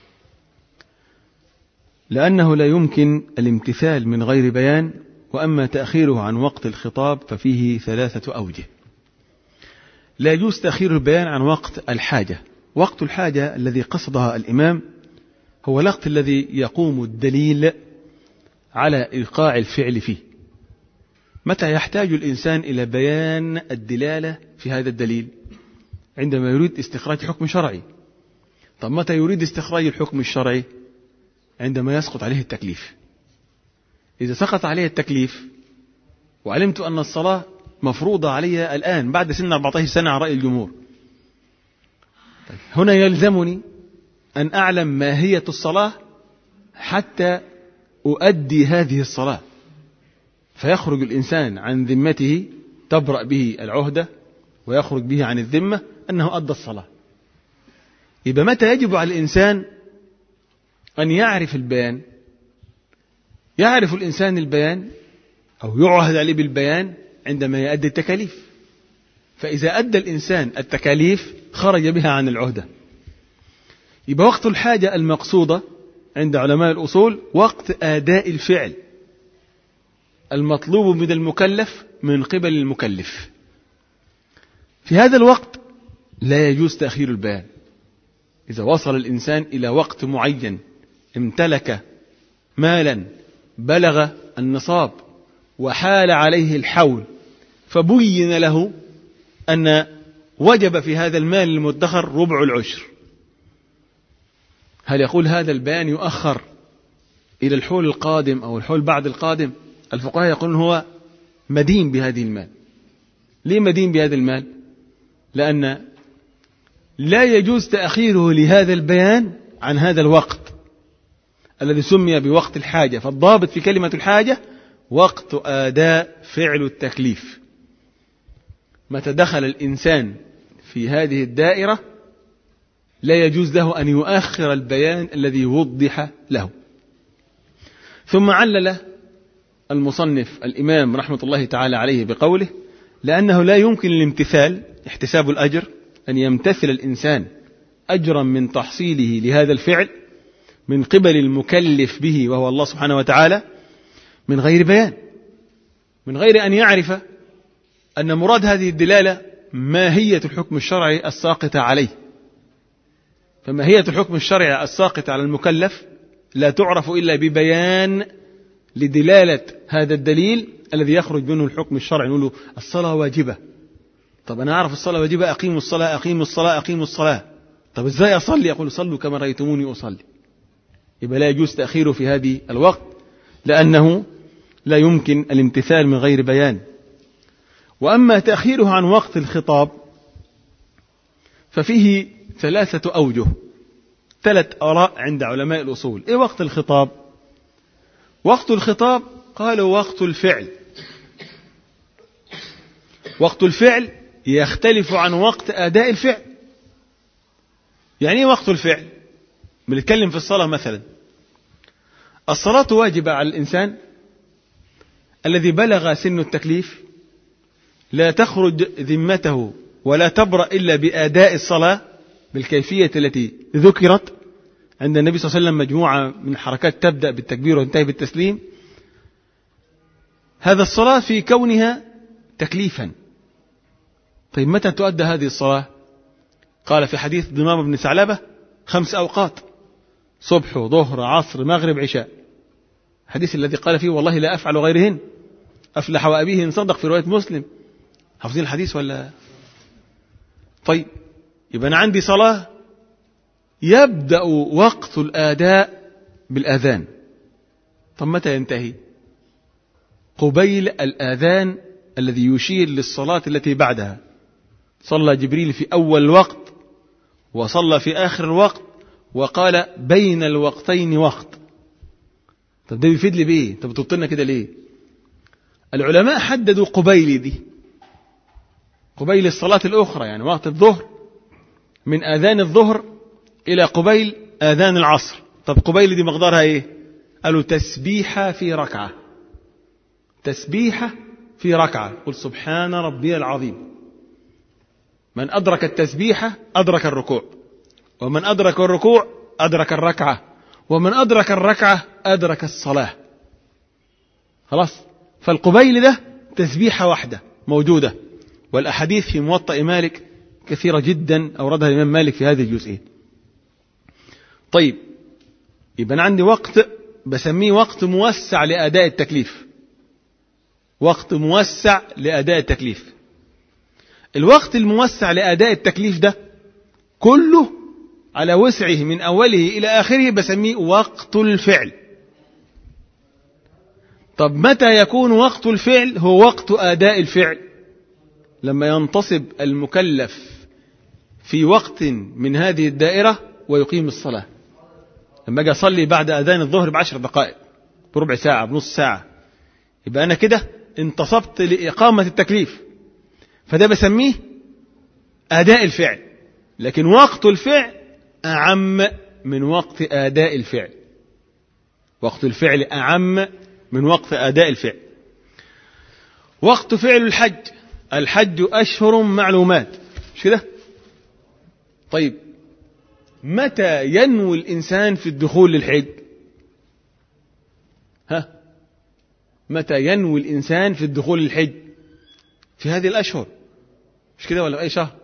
Speaker 1: لأنه لا يمكن الامتثال من غير بيان، وأما تأخيره عن وقت الخطاب ففيه 3 أوجه. لا يجوز تأخير البيان عن وقت الحاجة. وقت الحاجة الذي قصدها الإمام هو الوقت الذي يقوم الدليل على إيقاع الفعل فيه. متى يحتاج الإنسان إلى بيان الدلالة في هذا الدليل؟ عندما يريد استخراج حكم شرعي. طب متى يريد استخراج الحكم الشرعي؟ عندما يسقط عليه التكليف. إذا سقط عليه التكليف وعلمت أن الصلاة مفروضة علي الآن بعد سن 14 سنة على رأي الجمهور، طيب هنا يلزمني أن أعلم ماهية الصلاة حتى أؤدي هذه الصلاة، فيخرج الإنسان عن ذمته، تبرأ به العهدة ويخرج به عن الذمة أنه أدى الصلاة. يبقى متى يجب على الإنسان أن يعرف البيان؟ يعرف الإنسان البيان أو يعهد عليه بالبيان عندما يؤدي التكاليف. فإذا أدى الإنسان التكاليف خرج بها عن العهدة. يبقى وقت الحاجة المقصودة عند علماء الأصول وقت أداء الفعل المطلوب من المكلف من قبل المكلف. في هذا الوقت لا يجوز تأخير البيان. إذا وصل الإنسان إلى وقت معين، امتلك مالا بلغ النصاب وحال عليه الحول، فبين له أن وجب في هذا المال المدخر ربع العشر، هل يقول هذا البيان يؤخر إلى الحول القادم أو الحول بعد القادم؟ الفقهاء يقولون هو مدين بهذه المال. ليه مدين بهذا المال؟ لأن لا يجوز تأخيره لهذا البيان عن هذا الوقت الذي سمي بوقت الحاجة. فالضابط في كلمة الحاجة وقت أداء فعل التكليف. متى دخل الإنسان في هذه الدائرة لا يجوز له أن يؤخر البيان الذي وضح له. ثم علل المصنف الإمام رحمة الله تعالى عليه بقوله لأنه لا يمكن الامتثال احتساب الأجر، أن يمتثل الإنسان أجرا من تحصيله لهذا الفعل من قبل المكلف به وهو الله سبحانه وتعالى من غير بيان، من غير أن يعرف أن مراد هذه الدلالة ماهية الحكم الشرعي الساقط عليه. فماهية الحكم الشرعي الساقط على المكلف لا تعرف إلا ببيان لدلالة هذا الدليل الذي يخرج منه الحكم الشرعي. نقول له الصلاة واجبة، طب أنا أعرف الصلاة واجبة، أقيموا الصلاة أقيموا الصلاة أقيموا الصلاة، طب إزاي أصلي؟ يقول صلوا كما رأيتموني أصلي. يبقى لا يجوز تأخيره في هذه الوقت لأنه لا يمكن الامتثال من غير بيان. وأما تأخيره عن وقت الخطاب ففيه 3 أوجه. 3 آراء عند علماء الأصول. إيه وقت الخطاب؟ وقت الخطاب قالوا وقت الفعل. وقت الفعل يختلف عن وقت أداء الفعل. يعني إيه وقت الفعل؟ بنتكلم في الصلاة مثلا. الصلاة واجبة على الإنسان الذي بلغ سن التكليف، لا تخرج ذمته ولا تبرأ إلا بأداء الصلاة بالكيفية التي ذكرت عند النبي صلى الله عليه وسلم. مجموعة من الحركات تبدأ بالتكبير وتنتهي بالتسليم. هذا الصلاة في كونها تكليفا. طيب متى تؤدى هذه الصلاة؟ قال في حديث ضمام بن ثعلبة 5 أوقات: صبح وظهر عصر مغرب عشاء. الحديث الذي قال فيه والله لا أفعل غيرهن، أفلح وأبيه إن صدق، في رواية مسلم. حافظين الحديث ولا؟ طيب يبقى أنا عندي صلاة يبدأ وقت الآداء بالآذان. طب متى ينتهي؟ قبيل الآذان الذي يشير للصلاة التي بعدها. صلى جبريل في أول الوقت وصلى في آخر الوقت وقال بين الوقتين وقت. طب ده بيفيد لي بإيه؟ طب بتبطلنا كده ليه؟ العلماء حددوا قبيل دي، قبيل الصلاة الأخرى، يعني وقت الظهر، من آذان الظهر إلى قبيل آذان العصر. طب قبيل دي مقدارها إيه؟ قالوا تسبيحة في ركعة. تسبيحة في ركعة. قل سبحان ربي العظيم. من أدرك التسبيحة أدرك الركوع، ومن أدرك الركوع أدرك الركعة، ومن أدرك الركعة أدرك الصلاة. خلاص. فالقبيل ده تسبيحة واحدة موجودة، والأحاديث في موطأ مالك كثيرة جدا أوردها الإمام مالك في هذه الجزئية. طيب يبقى أنا عندي وقت بسميه وقت موسع لأداء التكليف. وقت موسع لأداء التكليف. الوقت الموسع لأداء التكليف ده كله على وسعه من أوله إلى آخره بسميه وقت الفعل. طب متى يكون وقت الفعل هو وقت أداء الفعل؟ لما ينتصب المكلف في وقت من هذه الدائرة ويقيم الصلاة. لما أجي أصلي بعد أذان الظهر ب10 دقائق، بربع ساعة، بنص ساعة، يبقى أنا كده انتصبت لإقامة التكليف، فده بسميه أداء الفعل. لكن وقت الفعل أعم من وقت أداء الفعل. وقت الفعل أعم من وقت أداء الفعل. وقت فعل الحج. الحج أشهر معلومات، مش كده؟ طيب متى ينوي الإنسان في الدخول للحج؟ متى ينوي الإنسان في الدخول للحج؟ في هذه الأشهر، مش كده ولا أي شهر؟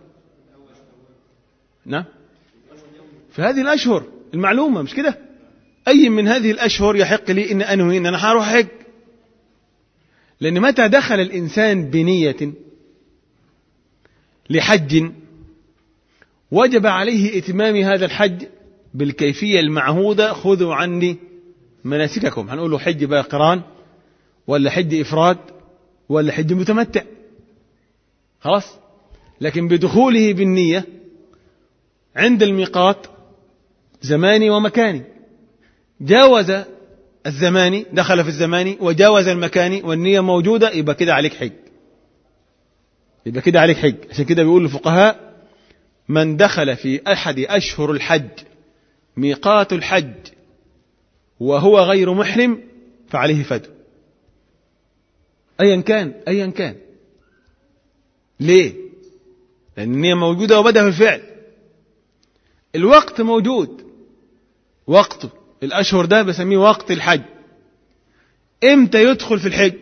Speaker 1: نعم، في هذه الأشهر المعلومة، مش كده؟ أي من هذه الأشهر يحق لي إن أنوي إن أنا هروح حج. لأن متى دخل الإنسان بنية لحج وجب عليه إتمام هذا الحج بالكيفية المعهودة. خذوا عني مناسككم. هنقول له حج بقى قران ولا حج إفراد ولا حج متمتع، خلاص. لكن بدخوله بالنية عند الميقات زماني ومكاني، جاوز الزماني، دخل في الزماني وجاوز المكاني والنية موجودة، يبقى كده عليك حج. يبقى كده عليك حج. عشان كده بيقول الفقهاء من دخل في أحد أشهر الحج ميقات الحج وهو غير محرم فعليه فدو، أيا كان. ليه؟ لأن النية موجودة وبدأ في الفعل. الوقت موجود، وقت الأشهر ده بسميه وقت الحج. إمتى يدخل في الحج؟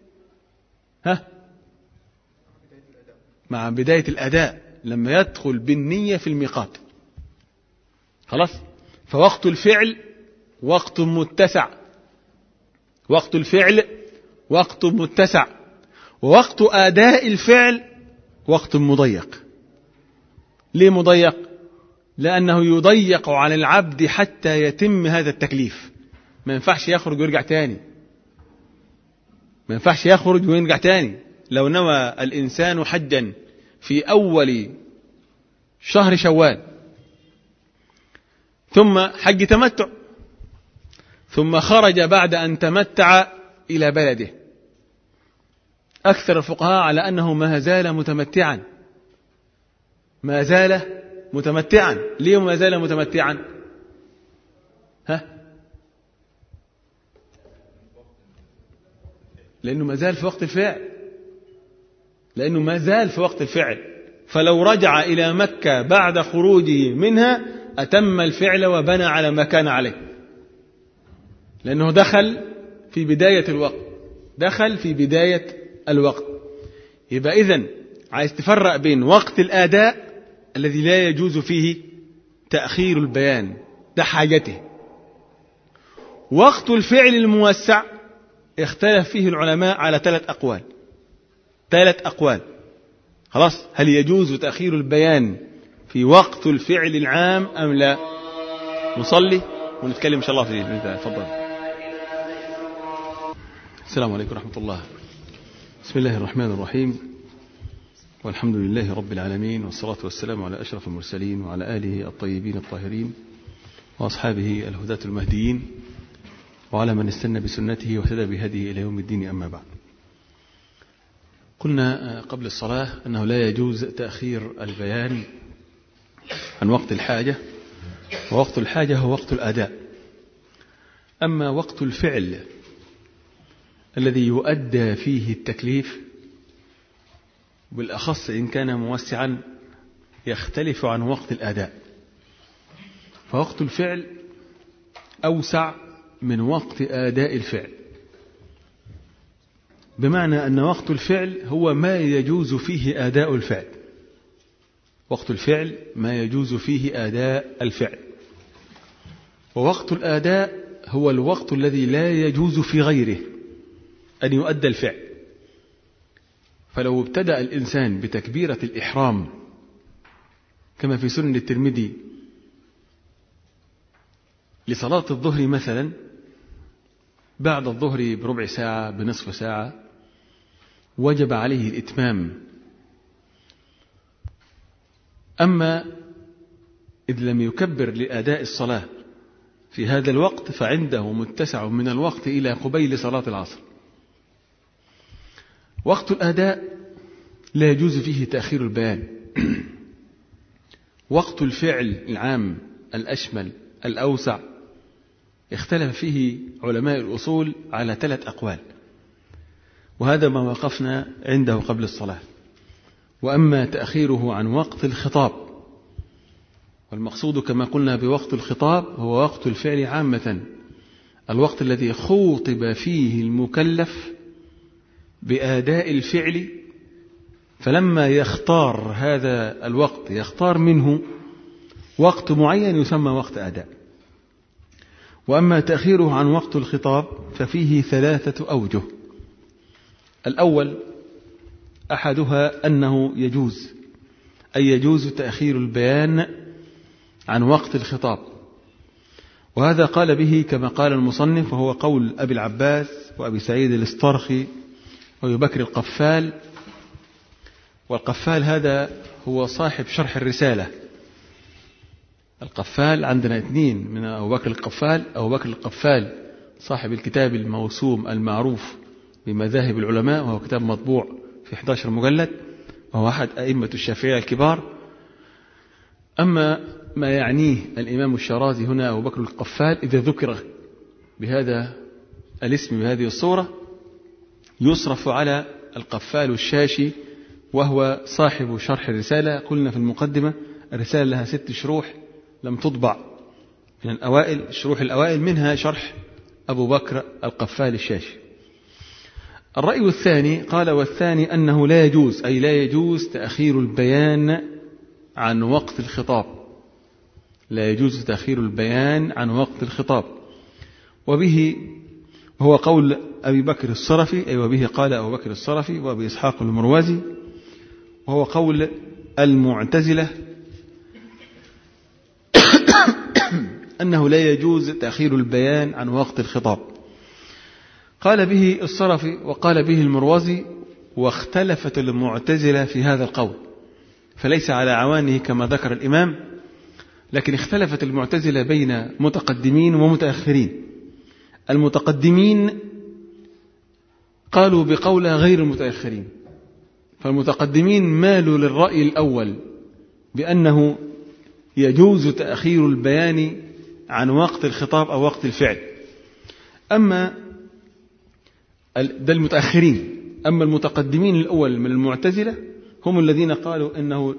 Speaker 1: مع بداية الأداء، لما يدخل بالنية في الميقات، خلاص. فوقت الفعل وقت متسع. وقت الفعل وقت متسع، ووقت أداء الفعل وقت مضيق. ليه مضيق؟ لأنه يضيق على العبد حتى يتم هذا التكليف. ما ينفعش يخرج ويرجع تاني، ما ينفعش يخرج ويرجع تاني. لو نوى الإنسان حجا في أول شهر شوال ثم حج تمتع، ثم خرج بعد أن تمتع إلى بلده. أكثر الفقهاء على أنه ما زال متمتعا، ما زال متمتعا. ليه ما زال متمتعا؟ لأنه ما زال في وقت الفعل، لأنه ما زال في وقت الفعل. فلو رجع إلى مكة بعد خروجه منها أتم الفعل وبنى على ما كان عليه، لأنه دخل في بداية الوقت، دخل في بداية الوقت. يبقى إذن عايز تفرق بين وقت الآداء الذي لا يجوز فيه تأخير البيان، ده حاجته. وقت الفعل الموسع اختلف فيه العلماء على 3 أقوال، 3 أقوال. خلاص، هل يجوز تأخير البيان في وقت الفعل العام أم لا؟ نصلي ونتكلم إن شاء الله في ذلك. تفضل. السلام عليكم ورحمة الله. بسم الله الرحمن الرحيم، والحمد لله رب العالمين، والصلاة والسلام على أشرف المرسلين وعلى آله الطيبين الطاهرين وأصحابه الهداة المهديين وعلى من استنى بسنته واهتدى بهديه إلى يوم الدين. أما بعد، قلنا قبل الصلاة أنه لا يجوز تأخير البيان عن وقت الحاجة، ووقت الحاجة هو وقت الأداء. أما وقت الفعل الذي يؤدى فيه التكليف، بالأخص إن كان موسعا، يختلف عن وقت الأداء. فوقت الفعل أوسع من وقت أداء الفعل، بمعنى أن وقت الفعل هو ما يجوز فيه أداء الفعل. وقت الفعل ما يجوز فيه أداء الفعل، ووقت الأداء هو الوقت الذي لا يجوز في غيره أن يؤدى الفعل. فلو ابتدأ الإنسان بتكبيرة الإحرام كما في سنن الترمذي لصلاة الظهر مثلا، بعد الظهر بربع ساعة بنصف ساعة، وجب عليه الإتمام. أما إذ لم يكبر لأداء الصلاة في هذا الوقت فعنده متسع من الوقت إلى قبيل صلاة العصر. وقت الأداء لا يجوز فيه تأخير البيان. وقت الفعل العام الأشمل الأوسع اختلف فيه علماء الأصول على 3 أقوال، وهذا ما وقفنا عنده قبل الصلاة. وأما تأخيره عن وقت الخطاب، والمقصود كما قلنا بوقت الخطاب هو وقت الفعل عامة، الوقت الذي خوطب فيه المكلف بأداء الفعل، فلما يختار هذا الوقت يختار منه وقت معين يسمى وقت أداء. وأما تأخيره عن وقت الخطاب ففيه 3 أوجه. الأول أحدها أنه يجوز، أي يجوز تأخير البيان عن وقت الخطاب، وهذا قال به كما قال المصنف، وهو قول أبي العباس وأبي سعيد الاسطرخي وأبي بكر القفال. والقفال هذا هو صاحب شرح الرسالة. القفال عندنا 2 من أبو بكر القفال. أبو بكر القفال صاحب الكتاب الموسوم المعروف بمذاهب العلماء، وهو كتاب مطبوع في 11 مجلد، وهو أحد أئمة الشافعية الكبار. أما ما يعنيه الإمام الشرازي هنا أبو بكر القفال إذا ذكر بهذا الاسم بهذه الصورة يصرف على القفال الشاشي، وهو صاحب شرح الرسالة. قلنا في المقدمة الرسالة لها 6 شروح لم تطبع، من الأوائل الشروح الأوائل منها شرح أبو بكر القفال الشاشي. الرأي الثاني قال: والثاني أنه لا يجوز، أي لا يجوز تأخير البيان عن وقت الخطاب، لا يجوز تأخير البيان عن وقت الخطاب. وبه هو قول أبي بكر الصرفي، أي وبه قال أبو بكر الصرفي وأبي إسحاق المروزي، وهو قول المعتزلة أنه لا يجوز تأخير البيان عن وقت الخطاب. قال به الصرفي وقال به المروزي، واختلفت المعتزلة في هذا القول، فليس على عوانه كما ذكر الإمام، لكن اختلفت المعتزلة بين متقدمين ومتأخرين. المتقدمين قالوا بقول غير المتأخرين، فالمتقدمين مالوا للرأي الأول بأنه يجوز تأخير البيان عن وقت الخطاب أو وقت الفعل. أما ده المتأخرين. أما المتقدمين الأول من المعتزلة هم الذين قالوا إنه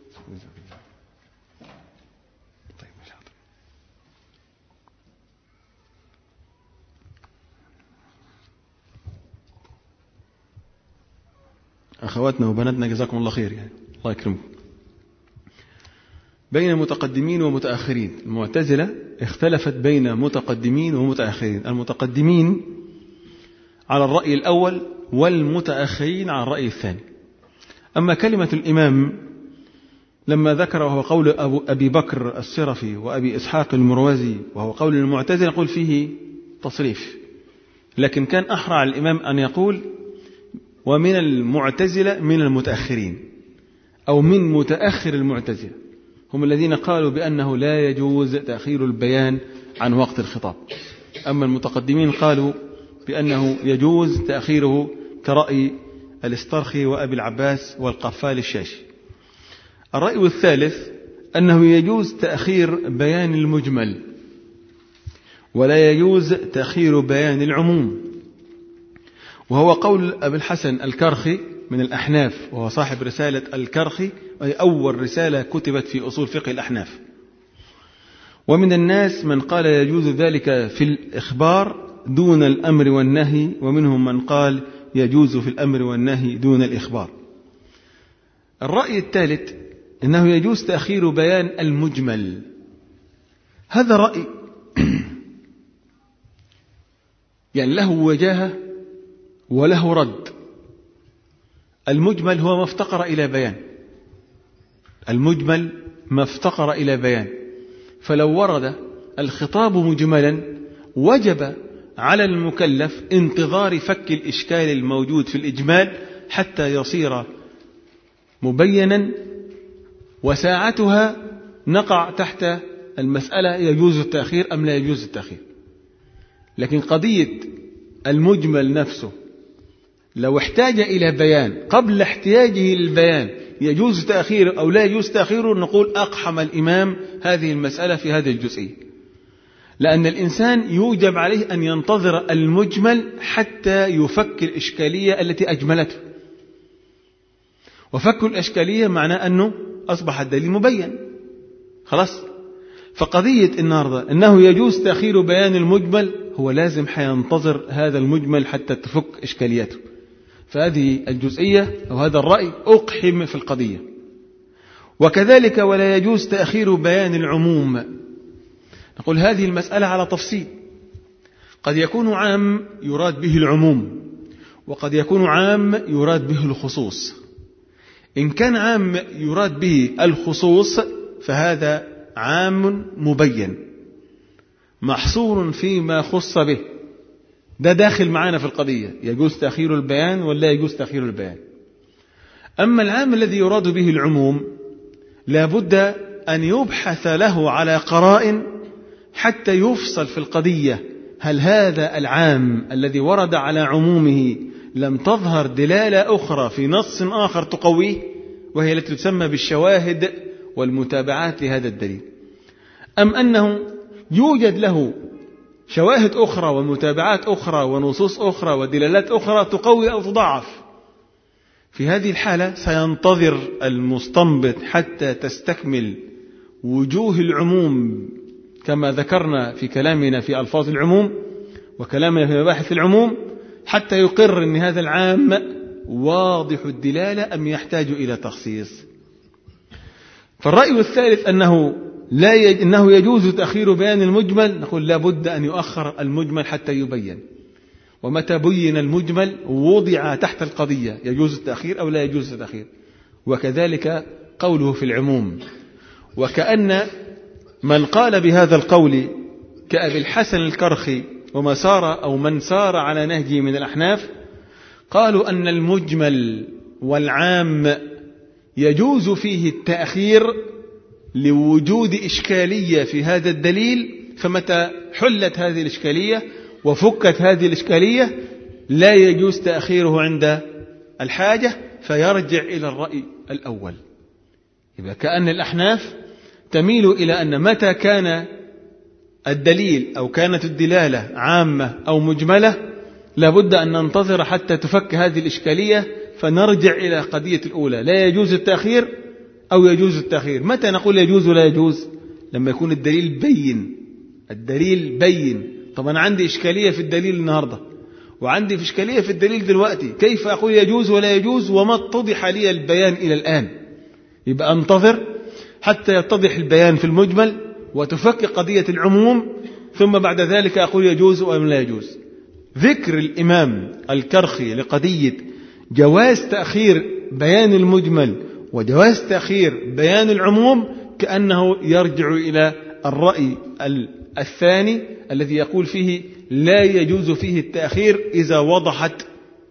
Speaker 1: أخواتنا وبناتنا جزاكم الله خير، يعني الله يكرمكم. بين متقدمين ومتأخرين، المعتزلة اختلفت بين متقدمين ومتأخرين، المتقدمين على الرأي الأول والمتأخرين على الرأي الثاني. أما كلمة الإمام لما ذكر وهو قول أبي بكر السرفي وأبي إسحاق المروزي وهو قول المعتزلة يقول فيه تصريف، لكن كان أحرى على الإمام أن يقول ومن المعتزلة من المتأخرين أو من متأخر المعتزلة، هم الذين قالوا بأنه لا يجوز تأخير البيان عن وقت الخطاب. أما المتقدمين قالوا بأنه يجوز تأخيره كرأي الاسترخي وأبي العباس والقفال الشاشي. الرأي الثالث أنه يجوز تأخير بيان المجمل ولا يجوز تأخير بيان العموم، وهو قول أبي الحسن الكرخي من الأحناف، وهو صاحب رسالة الكرخي وهي أول رسالة كتبت في أصول فقه الأحناف. ومن الناس من قال يجوز ذلك في الإخبار دون الأمر والنهي، ومنهم من قال يجوز في الأمر والنهي دون الإخبار. الرأي الثالث أنه يجوز تأخير بيان المجمل. هذا رأي يعني له وجاهة وله رد. المجمل هو ما افتقر إلى بيان، المجمل ما افتقر إلى بيان، فلو ورد الخطاب مجملا وجب على المكلف انتظار فك الإشكال الموجود في الإجمال حتى يصير مبينا، وساعتها نقع تحت المسألة يجوز التأخير أم لا يجوز التأخير. لكن قضية المجمل نفسه لو احتاج إلى بيان قبل احتياجه للبيان يجوز تأخيره أو لا يجوز تأخيره، نقول أقحم الإمام هذه المسألة في هذه الجزئية، لأن الإنسان يوجب عليه أن ينتظر المجمل حتى يفك الإشكالية التي أجملته، وفك الإشكالية معناه أنه أصبح الدليل مبين خلاص. فقضية النهاردة أنه يجوز تأخير بيان المجمل هو لازم حينتظر هذا المجمل حتى تفك إشكاليته. فهذه الجزئية أو هذا الرأي أقحم في القضية. وكذلك ولا يجوز تأخير بيان العموم. نقول هذه المسألة على تفصيل، قد يكون عام يراد به العموم، وقد يكون عام يراد به الخصوص. إن كان عام يراد به الخصوص فهذا عام مبين محصور فيما خص به، ده داخل معنا في القضية، يجوز تأخير البيان ولا يجوز تأخير البيان. أما العام الذي يراد به العموم لا بد أن يبحث له على قرائن حتى يفصل في القضية، هل هذا العام الذي ورد على عمومه لم تظهر دلالة أخرى في نص آخر تقويه، وهي التي تسمى بالشواهد والمتابعات لهذا الدليل، أم أنه يوجد له شواهد أخرى ومتابعات أخرى ونصوص أخرى ودلالات أخرى تقوي أو تضعف. في هذه الحالة سينتظر المستنبط حتى تستكمل وجوه العموم كما ذكرنا في كلامنا في ألفاظ العموم وكلامنا في مباحث العموم، حتى يقر أن هذا العام واضح الدلالة أم يحتاج إلى تخصيص. فالرأي الثالث أنه إنه يجوز تأخير بيان المجمل، نقول لا بد أن يؤخر المجمل حتى يبين، ومتى بين المجمل وضع تحت القضية يجوز التأخير أو لا يجوز التأخير. وكذلك قوله في العموم. وكأن من قال بهذا القول كأبي الحسن الكرخي وما سار أو من سار على نهجه من الأحناف قالوا أن المجمل والعام يجوز فيه التأخير لوجود إشكالية في هذا الدليل، فمتى حلت هذه الإشكالية وفكت هذه الإشكالية لا يجوز تأخيره عند الحاجة، فيرجع إلى الرأي الأول. يبقى كأن الأحناف تميل إلى أن متى كان الدليل أو كانت الدلالة عامة أو مجملة لابد أن ننتظر حتى تفك هذه الإشكالية، فنرجع إلى قضية الأولى، لا يجوز التأخير أو يجوز التأخير. متى نقول يجوز ولا يجوز؟ لما يكون الدليل بين. الدليل بين. طب أنا عندي إشكالية في الدليل النهاردة وعندي في إشكالية في الدليل دلوقتي، كيف أقول يجوز ولا يجوز وما اتضح لي البيان إلى الآن؟ يبقى أنتظر حتى يتضح البيان في المجمل وتفك قضية العموم، ثم بعد ذلك أقول يجوز أو لا يجوز. ذكر الإمام الكرخي لقضية جواز تأخير بيان المجمل وجواز تأخير بيان العموم كأنه يرجع إلى الرأي الثاني الذي يقول فيه لا يجوز فيه التأخير إذا وضحت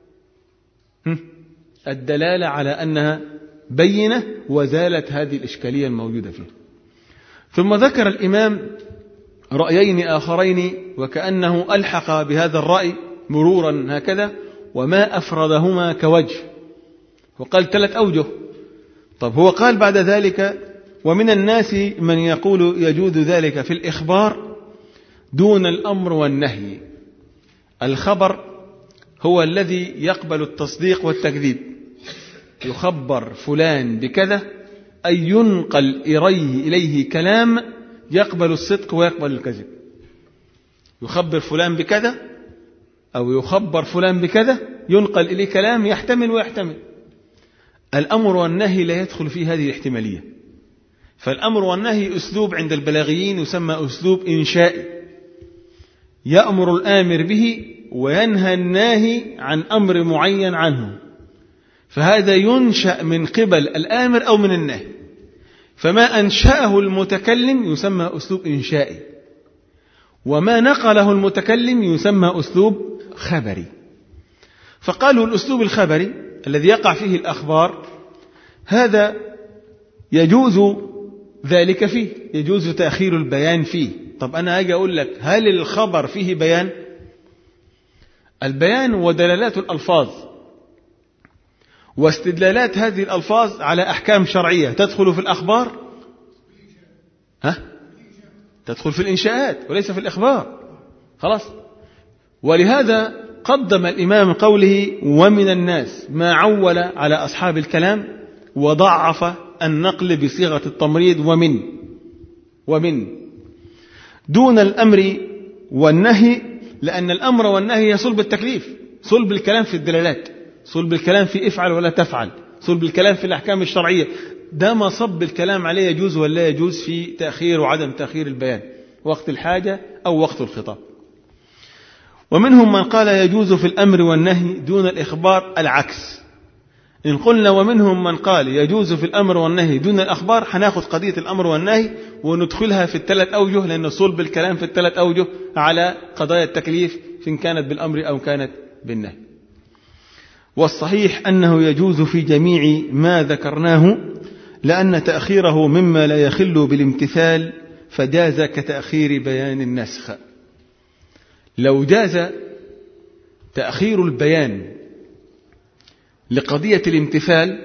Speaker 1: الدلالة على أنها بينة وزالت هذه الإشكالية الموجودة فيه. ثم ذكر الإمام رأيين آخرين وكأنه ألحق بهذا الرأي مرورا هكذا وما أفردهما كوجه، وقال 3 أوجه. طب هو قال بعد ذلك ومن الناس من يقول يجوز ذلك في الإخبار دون الأمر والنهي. الخبر هو الذي يقبل التصديق والتكذيب، يخبر فلان بكذا أي ينقل إليه كلام يقبل الصدق ويقبل الكذب. يخبر فلان بكذا أو يخبر فلان بكذا ينقل إليه كلام يحتمل ويحتمل. الأمر والنهي لا يدخل في هذه الاحتمالية. فالأمر والنهي أسلوب عند البلاغيين يسمى أسلوب إنشائي، يأمر الآمر به وينهى الناهي عن أمر معين عنه، فهذا ينشأ من قبل الآمر أو من النهي. فما أنشأه المتكلم يسمى أسلوب إنشائي، وما نقله المتكلم يسمى أسلوب خبري. فقالوا الأسلوب الخبري الذي يقع فيه الأخبار هذا يجوز ذلك فيه، يجوز تأخير البيان فيه. طب أنا أجي أقول لك هل الخبر فيه بيان؟ البيان ودلالات الألفاظ واستدلالات هذه الألفاظ على أحكام شرعية تدخل في الأخبار؟ تدخل في الإنشاءات وليس في الإخبار. خلاص. ولهذا قدم الإمام قوله ومن الناس ما عول على أصحاب الكلام وضعف النقل بصيغة التمريض ومن دون الأمر والنهي، لأن الأمر والنهي يصلب التكليف، صلب الكلام في الدلالات، صلب الكلام في افعل ولا تفعل، صلب الكلام في الأحكام الشرعية. ده ما صب الكلام عليه يجوز ولا يجوز في تأخير وعدم تأخير البيان وقت الحاجة أو وقت الخطاب. ومنهم من قال يجوز في الأمر والنهي دون الإخبار العكس. إن قلنا ومنهم من قال يجوز في الأمر والنهي دون الأخبار هناخذ قضية الأمر والنهي وندخلها في 3 أوجه، لأن صلب الكلام في 3 أوجه على قضايا التكليف إن كانت بالأمر أو كانت بالنهي. والصحيح أنه يجوز في جميع ما ذكرناه، لأن تأخيره مما لا يخل بالامتثال فجاز كتأخير بيان النسخ. لو جاز تأخير البيان لقضية الامتثال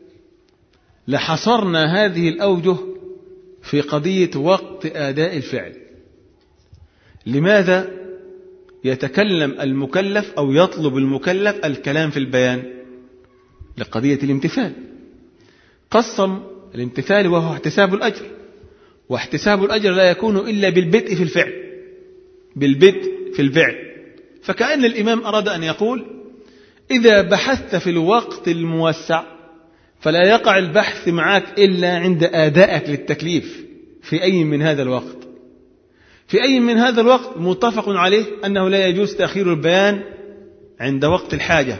Speaker 1: لحصرنا هذه الأوجه في قضية وقت أداء الفعل. لماذا يتكلم المكلف أو يطلب المكلف الكلام في البيان؟ لقضية الامتثال. قسم الامتثال وهو احتساب الأجر، واحتساب الأجر لا يكون إلا بالبدء في الفعل، بالبدء في الفعل. فكأن الإمام أراد أن يقول إذا بحثت في الوقت الموسع فلا يقع البحث معك إلا عند أدائك للتكليف في أي من هذا الوقت. في أي من هذا الوقت متفق عليه أنه لا يجوز تأخير البيان عند وقت الحاجة.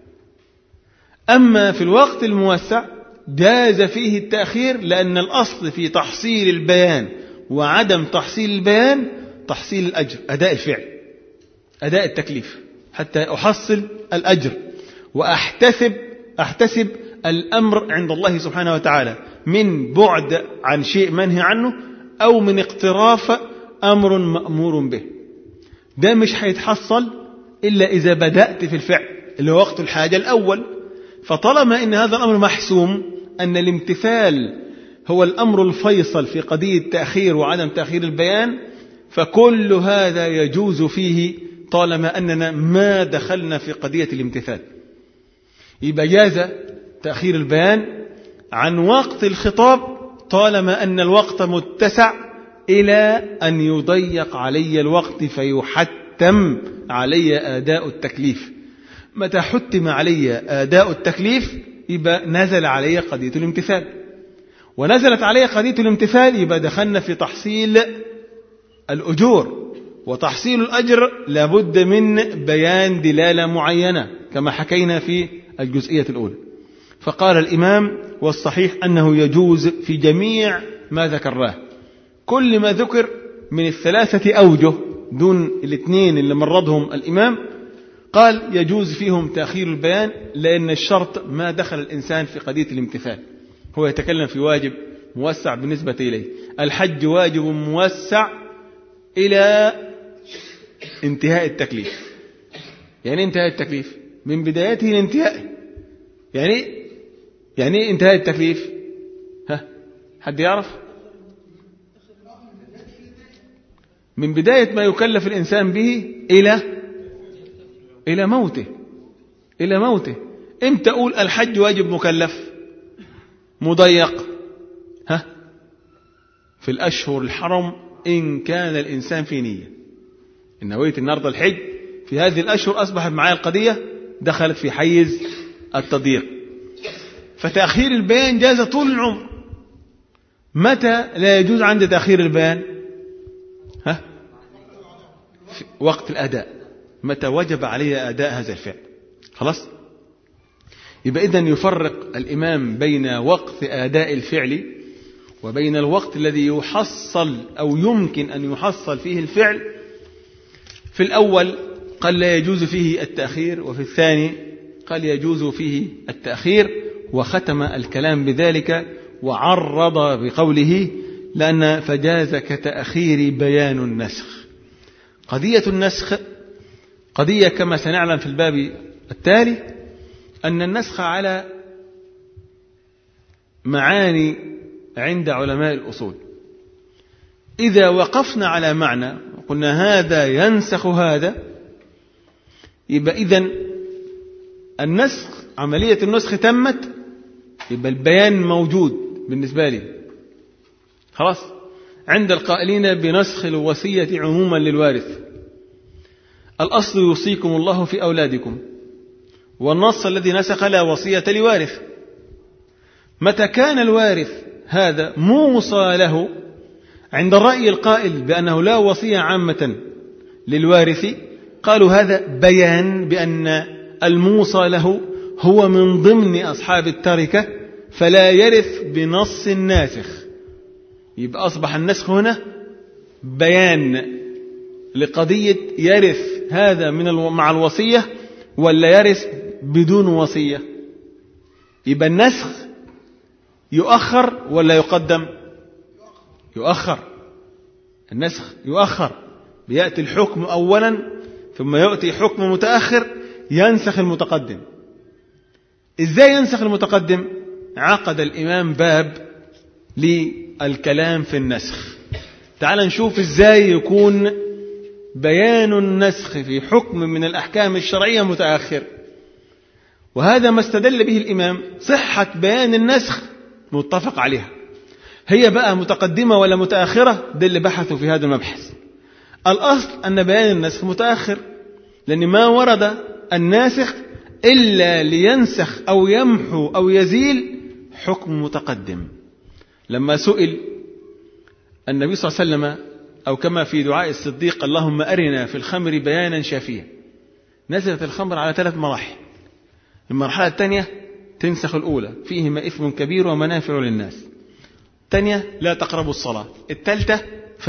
Speaker 1: أما في الوقت الموسع جاز فيه التأخير، لأن الأصل في تحصيل البيان وعدم تحصيل البيان تحصيل الأجر، أداء الفعل، أداء التكليف، حتى أحصل الأجر وأحتسب الأمر عند الله سبحانه وتعالى. من بعد عن شيء منهي عنه أو من اقتراف أمر مأمور به. ده مش هيتحصل إلا إذا بدأت في الفعل اللي هو وقت الحاجة الأول. فطالما إن هذا الأمر محسوم أن الامتثال هو الأمر الفيصل في قضية تأخير وعدم تأخير البيان، فكل هذا يجوز فيه طالما أننا ما دخلنا في قضية الامتثال. يبقى جاز تأخير البيان عن وقت الخطاب طالما أن الوقت متسع إلى أن يضيق علي الوقت فيحتم علي أداء التكليف. متى حتم علي أداء التكليف يبقى نزل علي قضية الامتثال، ونزلت علي قضية الامتثال يبقى دخلنا في تحصيل الأجور، وتحصيل الأجر لابد من بيان دلالة معينة كما حكينا في الجزئية الأولى. فقال الإمام والصحيح أنه يجوز في جميع ما ذكرناه، كل ما ذكر من الثلاثة أوجه دون الاثنين اللي مرضهم الإمام قال يجوز فيهم تأخير البيان، لأن الشرط ما دخل الإنسان في قضية الامتثال. هو يتكلم في واجب موسع بالنسبة إليه، الحج واجب موسع إلى انتهاء التكليف. يعني انتهاء التكليف من بدايته لانتهائه. يعني انتهاء التكليف حد يعرف؟ من بداية ما يكلف الإنسان به إلى موته. امتى أقول الحج واجب مكلف مضيق؟ في الأشهر الحرم إن كان الإنسان في نية، إن نويت النهارده الحج في هذه الأشهر أصبحت معايا القضية دخلت في حيز التضييق. فتأخير البيان جاز طول العمر. متى لا يجوز عند تأخير البيان؟ في وقت الأداء، متى وجب علي أداء هذا الفعل. خلاص. يبقى إذن يفرق الإمام بين وقت أداء الفعل وبين الوقت الذي يحصل أو يمكن أن يحصل فيه الفعل. في الأول قال لا يجوز فيه التأخير، وفي الثاني قال يجوز فيه التأخير، وختم الكلام بذلك وعرض بقوله لأن فجاز كتأخير بيان النسخ. قضية النسخ قضية كما سنعلم في الباب التالي أن النسخ على معاني عند علماء الأصول. إذا وقفنا على معنى قلنا هذا ينسخ هذا، يبقى إذن النسخ عملية النسخ تمت، يبقى البيان موجود بالنسبة لي. خلاص. عند القائلين بنسخ الوصية عموما للوارث، الأصل يوصيكم الله في أولادكم، والنص الذي نسخ لا وصية لوارث. متى كان الوارث هذا موصى له عند الرأي القائل بأنه لا وصية عامة للوارث، قالوا هذا بيان بأن الموصى له هو من ضمن أصحاب التركة فلا يرث بنص الناسخ. يبقى أصبح النسخ هنا بيان لقضية يرث هذا مع الوصية ولا يرث بدون وصية. يبقى النسخ يؤخر ولا يقدم؟ يؤخر. النسخ يؤخر، بيأتي الحكم أولا ثم يأتي حكم متأخر ينسخ المتقدم. إزاي ينسخ المتقدم؟ عقد الإمام باب للكلام في النسخ. تعال نشوف إزاي يكون بيان النسخ في حكم من الأحكام الشرعية متأخر. وهذا ما استدل به الإمام، صحة بيان النسخ متفق عليها، هي بقى متقدمة ولا متأخرة، ده اللي بحثوا في هذا المبحث. الأصل أن بيان النسخ متأخر، لأن ما ورد الناسخ إلا لينسخ أو يمحو أو يزيل حكم متقدم. لما سئل النبي صلى الله عليه وسلم أو كما في دعاء الصديق اللهم أرنا في الخمر بيانا شافيا، نزلت الخمر على 3 مراحل. المرحلة الثانية تنسخ الأولى، فيهما إثم كبير ومنافع للناس. الثانية لا تقربوا الصلاة. الثالثة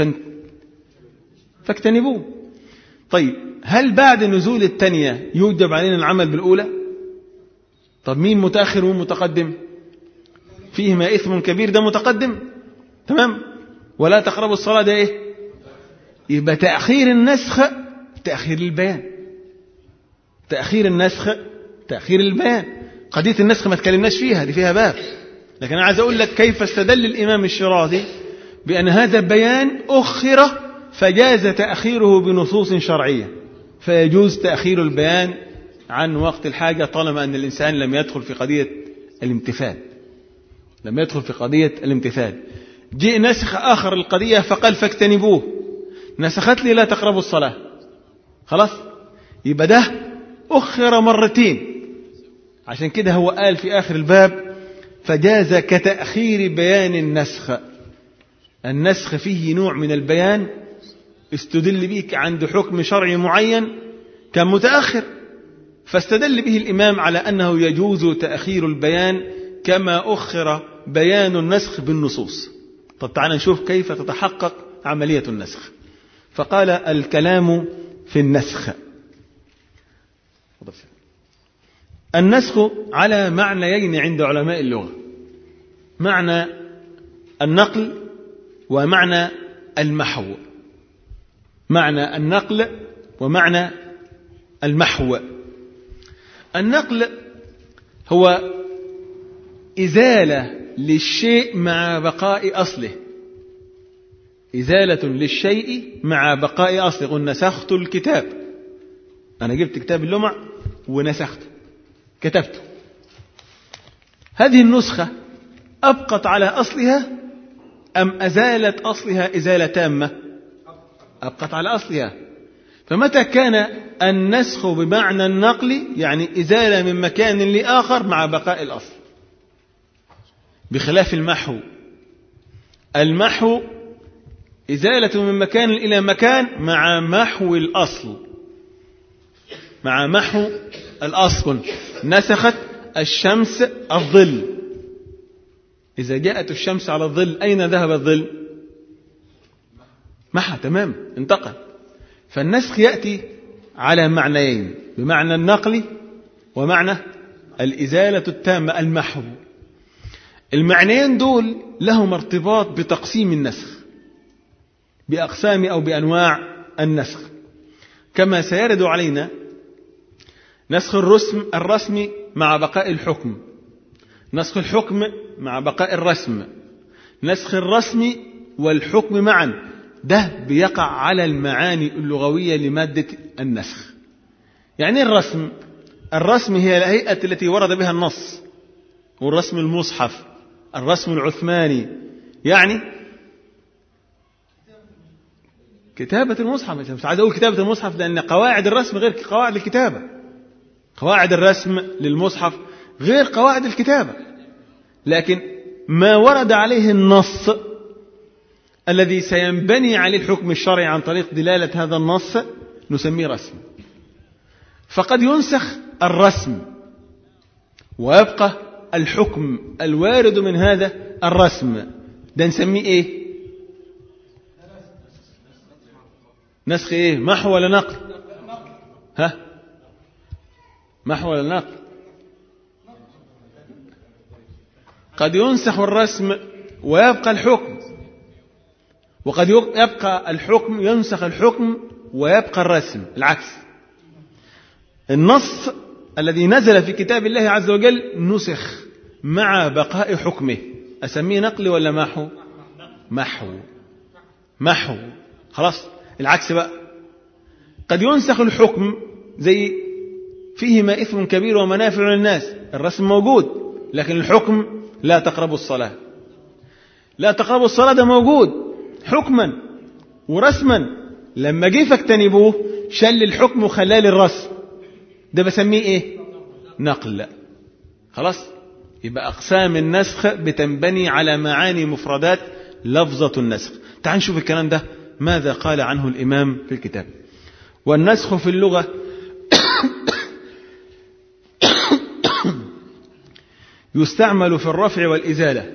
Speaker 1: فاجتنبوه. طيب هل بعد نزول الثانية يوجب علينا العمل بالأولى؟ طب مين متأخر ومين متقدم؟ فيهما إثم كبير ده متقدم، تمام، ولا تقربوا الصلاة ده إيه؟ يبقى تأخير النسخ تأخير البيان، تأخير النسخ تأخير البيان. قضية النسخ ما تكلمناش فيها، دي فيها باب، لكن أنا عايز أقول لك كيف استدل الإمام الشيرازي بأن هذا البيان أخر فجاز تأخيره بنصوص شرعية، فيجوز تأخير البيان عن وقت الحاجة طالما أن الإنسان لم يدخل في قضية الامتثال، لم يدخل في قضية الامتثال. جاء نسخ آخر القضية فقال فاجتنبوه، نسخت لي لا تقربوا الصلاة، خلاص، يبقى ده أخر مرتين. عشان كده هو قال في آخر الباب فجاز كتأخير بيان النسخ. النسخ فيه نوع من البيان استدل بك عند حكم شرعي معين كان متأخر، فاستدل به الإمام على أنه يجوز تأخير البيان كما أخر بيان النسخ بالنصوص. طب تعالى نشوف كيف تتحقق عملية النسخ. فقال الكلام في النسخ. النسخ على معنيين عند علماء اللغة، معنى النقل ومعنى المحو. معنى النقل ومعنى المحو. النقل هو إزالة للشيء مع بقاء أصله، إزالة للشيء مع بقاء أصله. قل نسخت الكتاب، أنا جبت كتاب اللمع ونسخته، كتبته. هذه النسخة أبقت على أصلها أم أزالت أصلها إزالة تامة؟ أبقت على أصلها. فمتى كان النسخ بمعنى النقل يعني إزالة من مكان لآخر مع بقاء الأصل، بخلاف المحو. المحو إزالة من مكان إلى مكان مع محو الأصل، مع محو الأصل. نسخت الشمس الظل، إذا جاءت الشمس على الظل أين ذهب الظل؟ محى، تمام، انتقل. فالنسخ يأتي على معنيين، بمعنى النقل ومعنى الإزالة التامة المحو. المعنيين دول لهم ارتباط بتقسيم النسخ، بأقسام أو بأنواع النسخ، كما سيرد علينا نسخ الرسم مع بقاء الحكم، نسخ الحكم مع بقاء الرسم، نسخ الرسم والحكم معا. ده بيقع على المعاني اللغوية لمادة النسخ. يعني الرسم، الرسم هي الهيئة التي ورد بها النص، والرسم المصحف، الرسم العثماني، يعني كتابة المصحف. مش عايز أقول كتابة المصحف لأن قواعد الرسم غير قواعد الكتابة، قواعد الرسم للمصحف غير قواعد الكتابة، لكن ما ورد عليه النص الذي سينبني عليه الحكم الشرعي عن طريق دلالة هذا النص نسميه رسم. فقد ينسخ الرسم ويبقى الحكم الوارد من هذا الرسم، ده نسميه ايه؟ نسخ ايه؟ محو ولا نقل؟ ها؟ محو ولا نقل؟ قد ينسخ الرسم ويبقى الحكم، وقد يبقى الحكم ينسخ الحكم ويبقى الرسم، العكس. النص الذي نزل في كتاب الله عز وجل نسخ مع بقاء حكمه، أسميه نقل ولا محو؟ محو، محو، خلاص. العكس بقى، قد ينسخ الحكم زي فيهما إثم كبير ومنافع للناس، الرسم موجود لكن الحكم لا تقربوا الصلاة، لا تقربوا الصلاة ده موجود حكما ورسما، لما جه فاجتنبوه شل الحكم وخلاه للرسم، ده بسميه ايه؟ نقل. خلاص، يبقى أقسام النسخ بتنبني على معاني مفردات لفظة النسخ. تعال نشوف الكلام ده ماذا قال عنه الإمام في الكتاب. والنسخ في اللغة يستعمل في الرفع والإزالة.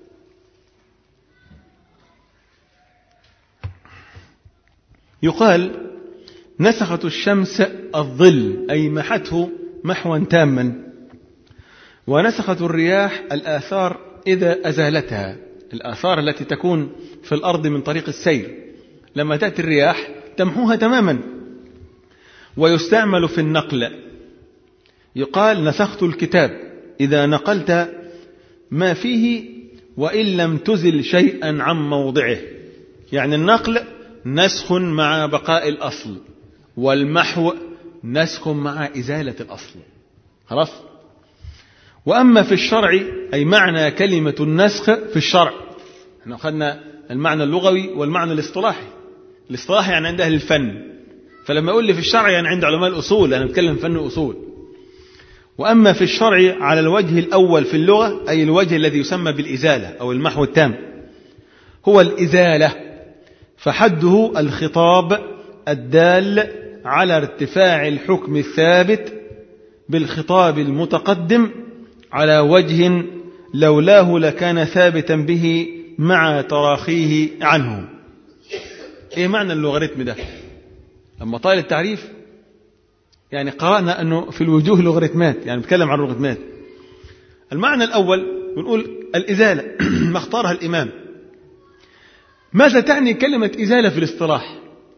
Speaker 1: يقال نسخت الشمس الظل أي محته محوا تاما، ونسخت الرياح الآثار إذا أزالتها، الآثار التي تكون في الأرض من طريق السير لما تأتي الرياح تمحوها تماما. ويستعمل في النقل، يقال نسخت الكتاب إذا نقلت ما فيه وإن لم تزل شيئا عن موضعه، يعني النقل نسخ مع بقاء الأصل، والمحو نسخ مع إزالة الأصل. خلاص. وأما في الشرع، أي معنى كلمة النسخ في الشرع، احنا أخذنا المعنى اللغوي والمعنى الاصطلاحي. الاصطلاحي يعني عند أهل الفن، فلما يقول لي في الشرع يعني عند علماء الأصول، أنا بتكلم فن أصول. وأما في الشرع على الوجه الأول في اللغة، أي الوجه الذي يسمى بالإزالة أو المحو التام، هو الإزالة، فحده الخطاب الدال على ارتفاع الحكم الثابت بالخطاب المتقدم على وجه لولاه لكان ثابتا به مع تراخيه عنه. ايه معنى اللوغاريتم ده؟ لما طال التعريف يعني قرأنا أنه في الوجوه لوغاريتمات، يعني بنتكلم عن لوغاريتمات. المعنى الأول بنقول الإزالة ما اختارها الإمام. ماذا تعني كلمة إزالة في الاصطلاح؟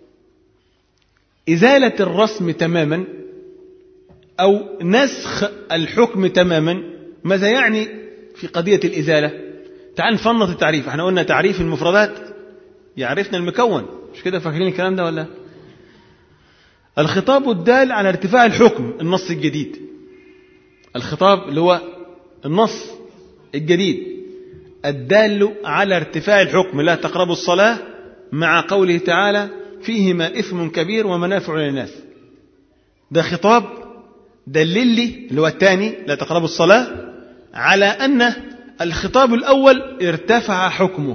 Speaker 1: إزالة الرسم تماما أو نسخ الحكم تماما. ماذا يعني في قضية الإزالة؟ تعال نفنط التعريف. احنا قلنا تعريف المفردات يعرفنا المكون، مش كده؟ فاكرين الكلام ده ولا؟ الخطاب الدال على ارتفاع الحكم، النص الجديد. الخطاب اللي هو النص الجديد الدال على ارتفاع الحكم، لا تقربوا الصلاة، مع قوله تعالى فيهما إثم كبير ومنافع للناس. ده خطاب دلل لي اللي هو الثاني لا تقربوا الصلاة على أن الخطاب الأول ارتفع حكمه.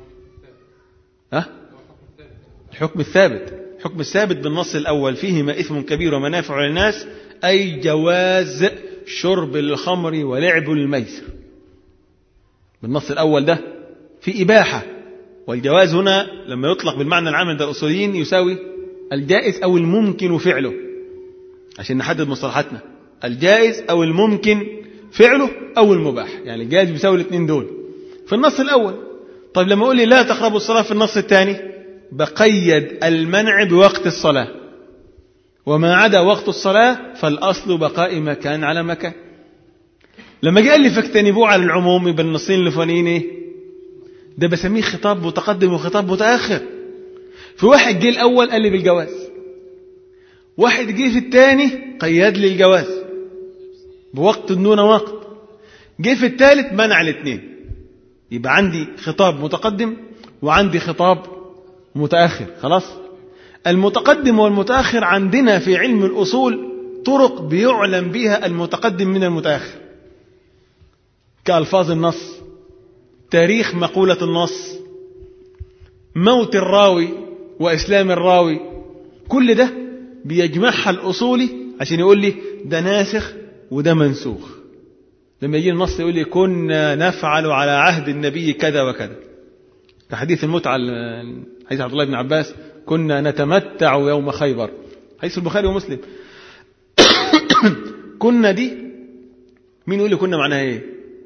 Speaker 1: الحكم الثابت، الحكم الثابت بالنص الأول فيهما إثم كبير ومنافع للناس، أي جواز شرب الخمر ولعب الميسر. بالنص الأول ده في إباحة، والجواز هنا لما يطلق بالمعنى العام عند الأصوليين يساوي الجائز أو الممكن فعله، عشان نحدد مصطلحاتنا، الجائز أو الممكن فعله أو المباح، يعني الجائز بيساوي الاثنين دول في النص الأول. طيب لما أقول لي لا تقربوا الصلاة في النص الثاني، بقيد المنع بوقت الصلاة، وما عدا وقت الصلاة فالأصل بقاء مكان على مكان. لما جاء لي فاجتنبوه على العموم بالنصين الفلانيين، ايه ده؟ بسميه خطاب متقدم وخطاب متأخر. في واحد جه الأول قال لي بالجواز، واحد جه في الثاني قيد لي الجواز بوقت دون وقت، جه في الثالث منع الاثنين. يبقى عندي خطاب متقدم وعندي خطاب متأخر. خلاص. المتقدم والمتأخر عندنا في علم الأصول طرق بيعلم بها المتقدم من المتأخر، كألفاظ النص، تاريخ مقولة النص، موت الراوي وإسلام الراوي. كل ده بيجمعها الأصولي عشان يقول لي ده ناسخ وده منسوخ. لما يجي النص يقول لي كنا نفعل على عهد النبي كذا وكذا، كحديث المتعة، حديث عبد الله بن عباس كنا نتمتع يوم خيبر، حديث البخاري ومسلم. كنا دي مين يقول لي كنا معناها ايه؟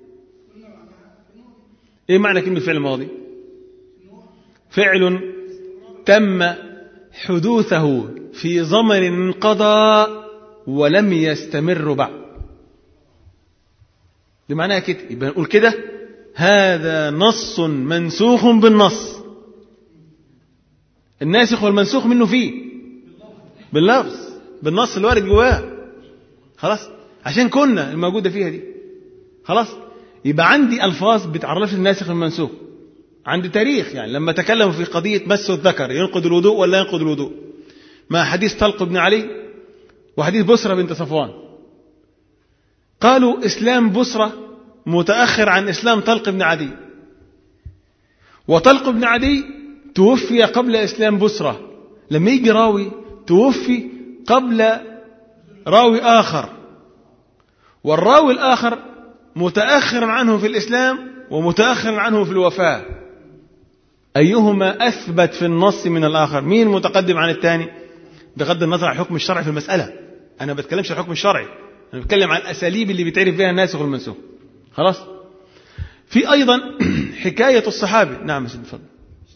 Speaker 1: ايه معنى كلمة فعل ماضي؟ فعل تم حدوثه في زمن انقضى ولم يستمر بعد. دي معناها كده. يبقى نقول كده هذا نص منسوخ بالنص. الناسخ والمنسوخ منه فيه باللفظ، بالنص اللي وارد جواه. خلاص. عشان كنا الموجودة فيها دي. خلاص. يبقى عندي ألفاظ بتعرف الناسخ والمنسوخ، عندي تاريخ. يعني لما تكلموا في قضية مس الذكر ينقض الوضوء ولا ينقض الوضوء، مع حديث طلق بن علي وحديث بسرة بنت صفوان، قالوا إسلام بسرة متأخر عن إسلام طلق بن عدي، وطلق بن عدي توفي قبل إسلام بسرة. لما يجي راوي توفي قبل راوي آخر، والراوي الآخر متأخر عنه في الإسلام ومتأخر عنه في الوفاة، أيهما أثبت في النص من الآخر؟ مين متقدم عن الثاني؟ بغض النظر عن الحكم الشرعي في المسألة، أنا بتكلمش عن الحكم الشرعي، أنا بتكلم عن الأساليب اللي بيتعرف بها الناسخ والمنسوخ. خلاص. في أيضا حكاية الصحابي. نعم سيدي تفضل.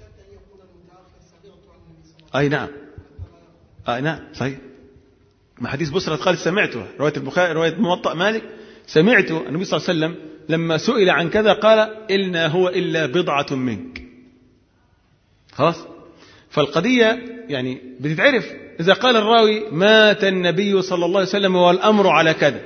Speaker 1: أي نعم. نعم صحيح. ما حديث بسرة قال سمعته، رواية البخاري رواية موطأ مالك، سمعته النبي صلى الله عليه وسلم لما سئل عن كذا قال إلنا هو إلا بضعة منك. خلاص. فالقضية يعني بتتعرف إذا قال الراوي مات النبي صلى الله عليه وسلم والأمر على كذا،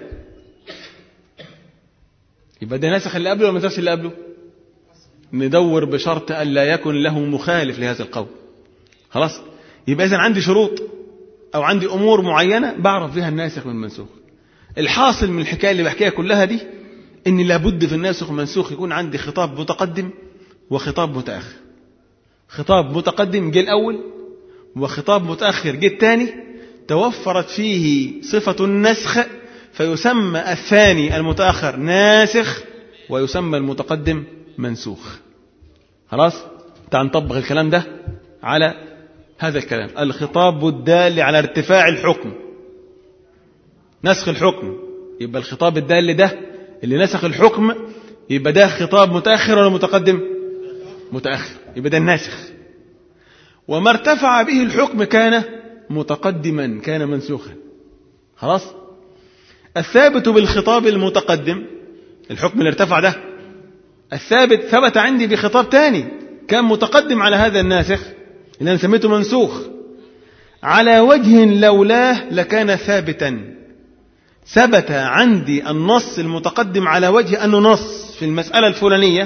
Speaker 1: يبقى ده ناسخ اللي قبله ولا ما ناسخ اللي قبله؟ ندور بشرط ألا يكن له مخالف لهذا القول. خلاص. يبقى إذن عندي شروط أو عندي أمور معينة بعرف بها الناسخ من المنسوخ. الحاصل من الحكاية اللي بحكيها كلها دي إن لابد في الناسخ والمنسوخ يكون عندي خطاب متقدم وخطاب متأخر. خطاب متقدم جه الأول وخطاب متأخر جه الثاني، توفرت فيه صفة النسخ فيسمى الثاني المتأخر ناسخ ويسمى المتقدم منسوخ. خلاص. تعال نطبق الكلام ده على هذا الكلام. الخطاب الدال على ارتفاع الحكم، نسخ الحكم، يبقى الخطاب الدال ده اللي نسخ الحكم يبقى ده خطاب متأخر ولا متقدم؟ متأخر، يبقى ده الناسخ. وما ارتفع به الحكم كان متقدما، كان منسوخا. خلاص. الثابت بالخطاب المتقدم، الحكم اللي ارتفع ده الثابت ثبت عندي بخطاب تاني كان متقدم على هذا الناسخ اللي أنا سميته منسوخ، على وجه لولاه لكان ثابتا. ثبت عندي النص المتقدم على وجه أنه نص في المسألة الفلانية،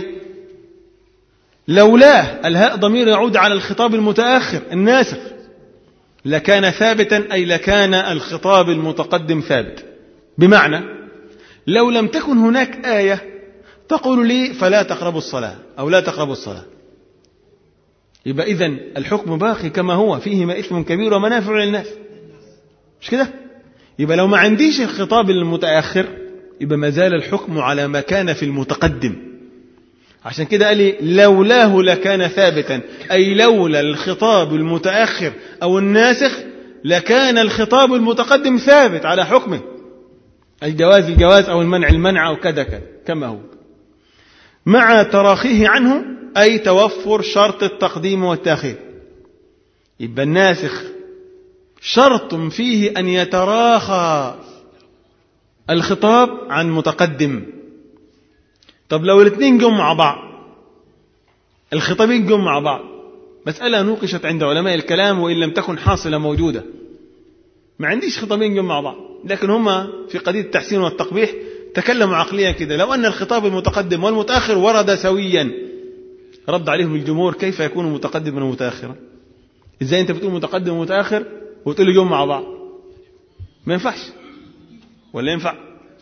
Speaker 1: لولاه الهاء ضمير يعود على الخطاب المتأخر الناسخ، لكان ثابتا أي لكان الخطاب المتقدم ثابت. بمعنى لو لم تكن هناك آية تقول لي فلا تقربوا الصلاة أو لا تقربوا الصلاة، يبقى إذن الحكم باقي كما هو، فيهما إثم كبير ومنافع للناس، مش كده؟ يبقى لو ما عنديش الخطاب المتأخر يبقى ما زال الحكم على ما كان في المتقدم. عشان كده قال لي لولاه لكان ثابتا، أي لولا الخطاب المتأخر أو الناسخ لكان الخطاب المتقدم ثابت على حكمه، الجواز أو المنع أو كذا كما هو، مع تراخيه عنه أي توفر شرط التقديم والتأخير. يبقى الناسخ شرط فيه أن يتراخى الخطاب عن متقدم. طب لو الاثنين جم مع بعض، الخطابين جم مع بعض، مسألة نوقشت عند علماء الكلام وإن لم تكن حاصلة موجودة، ما عنديش خطابين جم مع بعض لكن هما في قضية التحسين والتقبيح تكلموا عقليا كده، لو أن الخطاب المتقدم والمتأخر ورد سويا، رد عليهم الجمهور كيف يكون متقدما ومتأخرا؟ إزاي أنت بتقول متقدم ومتأخر وتقول لي جم مع بعض؟ ما ينفعش ولا ينفع؟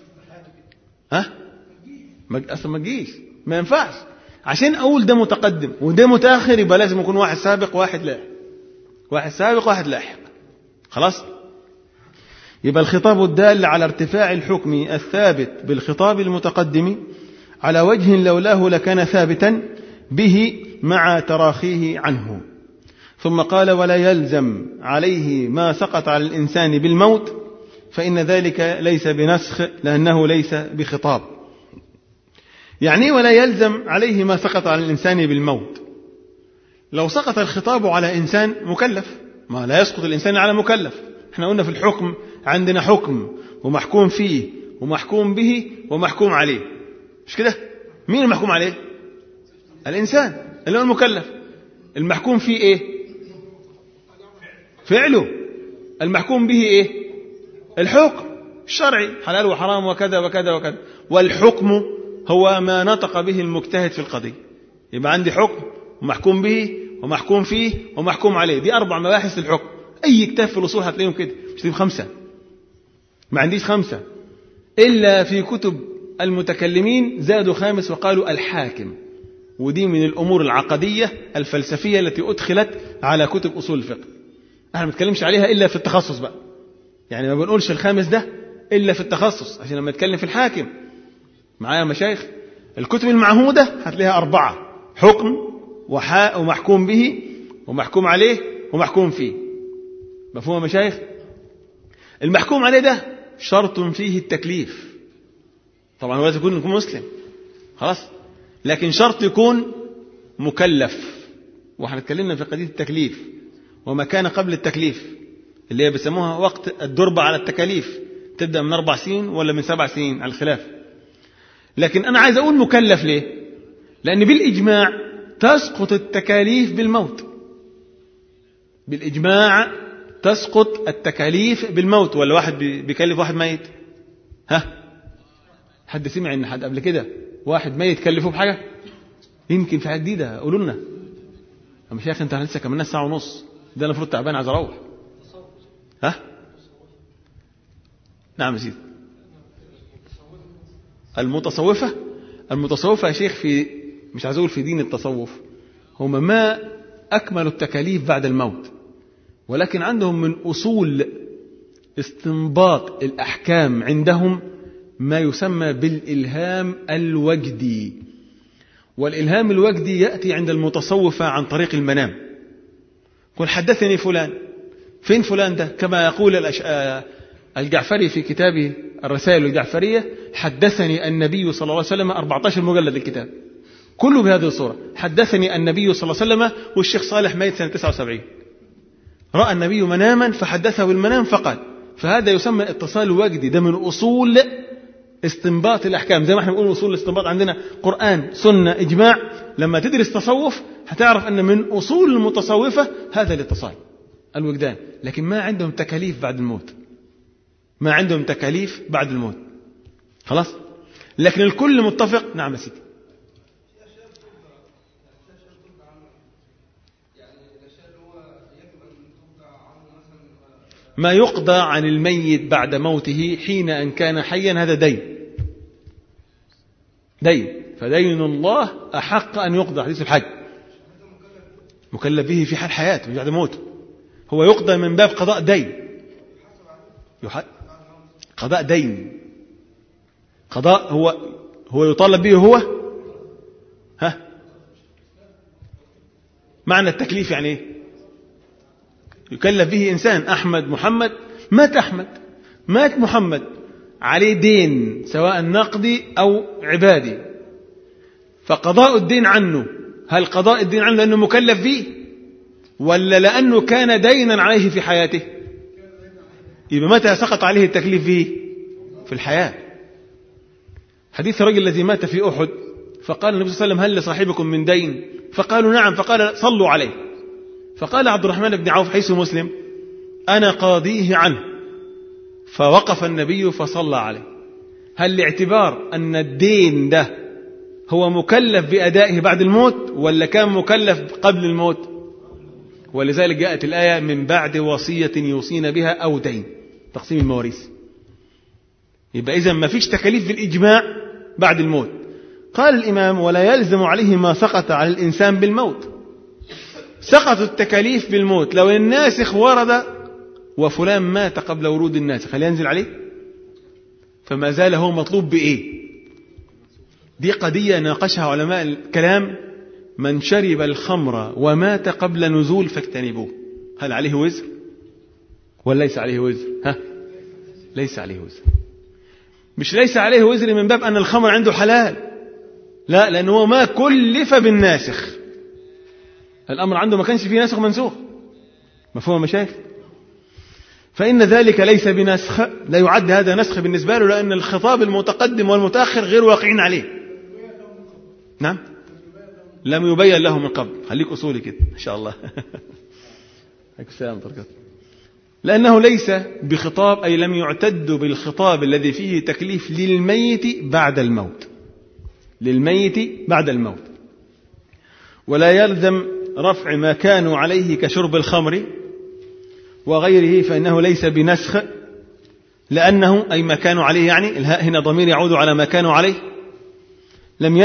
Speaker 1: أصلا ما تجيش، ما ينفعش. عشان أقول ده متقدم وده متأخر يبقى لازم يكون واحد سابق واحد لاحق، واحد سابق واحد لاحق. خلاص. يبقى الخطاب الدال على ارتفاع الحكم الثابت بالخطاب المتقدم على وجه لولاه لكان ثابتا به مع تراخيه عنه. ثم قال ولا يلزم عليه ما سقط على الإنسان بالموت فإن ذلك ليس بنسخ لأنه ليس بخطاب. يعني ولا يلزم عليه ما سقط على الإنسان بالموت؟ لو سقط الخطاب على إنسان مكلف، ما لا يسقط الإنسان على مكلف. احنا قلنا في الحكم عندنا حكم ومحكوم فيه ومحكوم به ومحكوم عليه، مش كده؟ مين المحكوم عليه؟ الإنسان اللي هو المكلف. المحكوم فيه ايه؟ فعله. المحكوم به ايه؟ الحكم الشرعي، حلال وحرام وكذا وكذا وكذا. والحكم هو ما نطق به المجتهد في القضية. يبقى عندي حكم ومحكوم به ومحكوم فيه ومحكوم عليه، دي 4 مباحث الحكم. أي كتاب في الأصول هتلاقيهم كده، مش تجيب 5، ما عنديش 5 إلا في كتب المتكلمين زادوا 5 وقالوا الحاكم، ودي من الأمور العقدية الفلسفية التي أدخلت على كتب أصول الفقه. احنا ما بنتكلمش عليها إلا في التخصص بقى، يعني ما بنقولش الخامس ده إلا في التخصص عشان لما نتكلم في الحاكم معايا مشايخ. الكتب المعهودة هتلاقيها 4: حكم ومحكوم به ومحكوم عليه ومحكوم فيه. مفهوم مشايخ؟ المحكوم عليه ده شرط فيه التكليف، طبعا هو لازم يكون مسلم. خلاص. لكن شرط يكون مكلف. وإحنا اتكلمنا في قضية التكليف وما كان قبل التكليف اللي هي بيسموها وقت الدربة على التكاليف، تبدأ من 4 سنين ولا من 7 سنين على الخلاف. لكن أنا عايز أقول مكلف ليه؟ لأن بالإجماع تسقط التكاليف بالموت. بالإجماع تسقط التكاليف بالموت. ولا واحد بيكلف واحد ميت؟ ها؟ حد سمع إن حد قبل كده واحد ميت كلفه بحاجة؟ يمكن في حاجة جديدة قولوا لنا. يا شيخ أنت لسه كمان ساعة ونص، ده أنا المفروض تعبان عايز أروح. ها؟ نعم يا سيدي. المتصوفة يا شيخ في، مش عايز أقول في دين التصوف، هم ما أكملوا التكاليف بعد الموت، ولكن عندهم من أصول استنباط الأحكام عندهم ما يسمى بالإلهام الوجدي. والإلهام الوجدي يأتي عند المتصوفة عن طريق المنام. قل حدثني فلان. فين فلان ده؟ كما يقول الجعفري في كتابه الرسائل الجعفرية: حدثني النبي صلى الله عليه وسلم. 14 مجلد الكتاب كله بهذه الصورة: حدثني النبي صلى الله عليه وسلم. والشيخ صالح ميت سنة 79، رأى النبي مناما فحدثه بالمنام فقال. فهذا يسمى اتصال وجدي، ده من أصول استنباط الأحكام. زي ما احنا بنقول أصول الاستنباط عندنا قرآن سنة إجماع. لما تدرس تصوف هتعرف أن من أصول المتصوفة هذا الاتصال الوجدان. لكن ما عندهم تكاليف بعد الموت، ما عندهم تكاليف بعد الموت. خلاص. لكن الكل متفق. نعم سيدي. ما يقضى عن الميت بعد موته حين أن كان حيا هذا دين. فدين الله أحق أن يقضى. حديث الحج: مكلف به في حال حياته بعد موته. هو يقضى من باب قضاء دين. قضاء دين، قضاء هو يطالب به هو. ها؟ معنى التكليف يعني ايه؟ يكلف به إنسان. أحمد محمد مات محمد، عليه دين سواء نقدي أو عبادي، فقضاء الدين عنه، هل قضاء الدين عنه لأنه مكلف به ولا لأنه كان دينا عليه في حياته؟ يبقى متى سقط عليه التكليف به؟ في الحياة. حديث الرجل الذي مات في أحد فقال النبي صلى الله عليه وسلم: هل لصاحبكم من دين؟ فقالوا: نعم. فقال: صلوا عليه. فقال عبد الرحمن بن عوف حيث مسلم: أنا قاضيه عنه. فوقف النبي فصلى عليه. هل لاعتبار أن الدين ده هو مكلف بأدائه بعد الموت ولا كان مكلف قبل الموت؟ ولذلك جاءت الآية: من بعد وصية يوصين بها أو دين، تقسيم المواريث. يبقى إذن ما فيش تكاليف بالإجماع بعد الموت. قال الإمام: ولا يلزم عليه ما سقط على الإنسان بالموت. سقط التكاليف بالموت لو الناسخ ورد وفلان مات قبل ورود الناسخ، هل ينزل عليه؟ فما زال هو مطلوب بإيه؟ دي قضية ناقشها علماء الكلام: من شرب الخمر ومات قبل نزول فاجتنبوه، هل عليه وزر ولا ليس عليه وزر؟ ليس عليه وزر. مش ليس عليه وزر من باب أن الخمر عنده حلال، لا، لأنه ما كلف بالناسخ. الأمر عنده ما كانش فيه ناسخ منسوخ. مفهوم مشايخ؟ فإن ذلك ليس بنسخ، لا يعد هذا نسخ بالنسبة له، لأن الخطاب المتقدم والمتأخر غير واقعين عليه. نعم، لم يبين له من قبل. خليك أصولي كده إن شاء الله. لأنه ليس بخطاب، أي لم يعتد بالخطاب الذي فيه تكليف للميت بعد الموت، للميت بعد الموت. ولا يلزم رفع ما كانوا عليه كشرب الخمر وغيره، فإنه ليس بنسخ، لأنه أي ما كانوا عليه، يعني الهاء هنا ضمير يعود على ما كانوا عليه، لم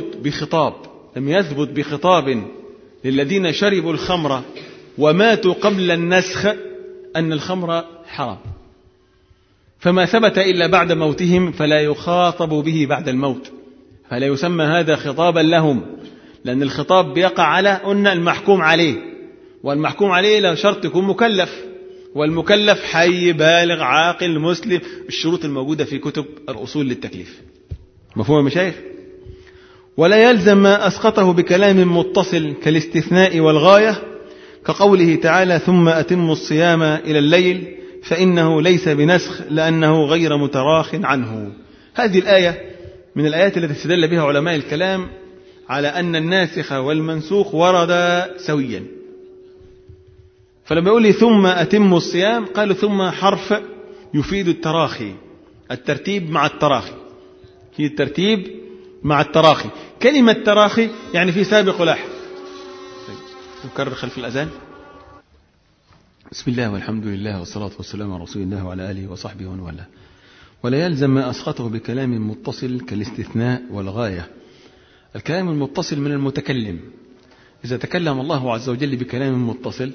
Speaker 1: يثبت بخطاب للذين شربوا الخمر وماتوا قبل النسخ أن الخمر حرام. فما ثبت إلا بعد موتهم فلا يخاطب به بعد الموت، فلا يسمى هذا خطابا لهم، لأن الخطاب بيقع على المحكوم عليه، والمحكوم عليه لا شرط يكون مكلف، والمكلف حي بالغ عاقل مسلم، الشروط الموجودة في كتب الأصول للتكليف. مفهوم يا مشايخ؟ ولا يلزم ما أسقطه بكلام متصل كالاستثناء والغاية، كقوله تعالى ثم أتموا الصيام إلى الليل فإنه ليس بنسخ لأنه غير متراخ عنه. هذه الآية من الآيات التي استدل بها علماء الكلام على أن الناسخ والمنسوخ وردا سويا. فلما يقول لي ثم أتموا الصيام قالوا ثم حرف يفيد التراخي، الترتيب مع التراخي، هي الترتيب مع التراخي. كلمة تراخي يعني في سابق ولاحق. نكرر خلف الأذان. بسم الله والحمد لله والصلاة والسلام على رسول الله وعلى آله وصحبه ومن والاه. ولا يلزم ما أسقطه بكلام متصل كالاستثناء والغاية. الكلام المتصل من المتكلم، إذا تكلم الله عز وجل بكلام متصل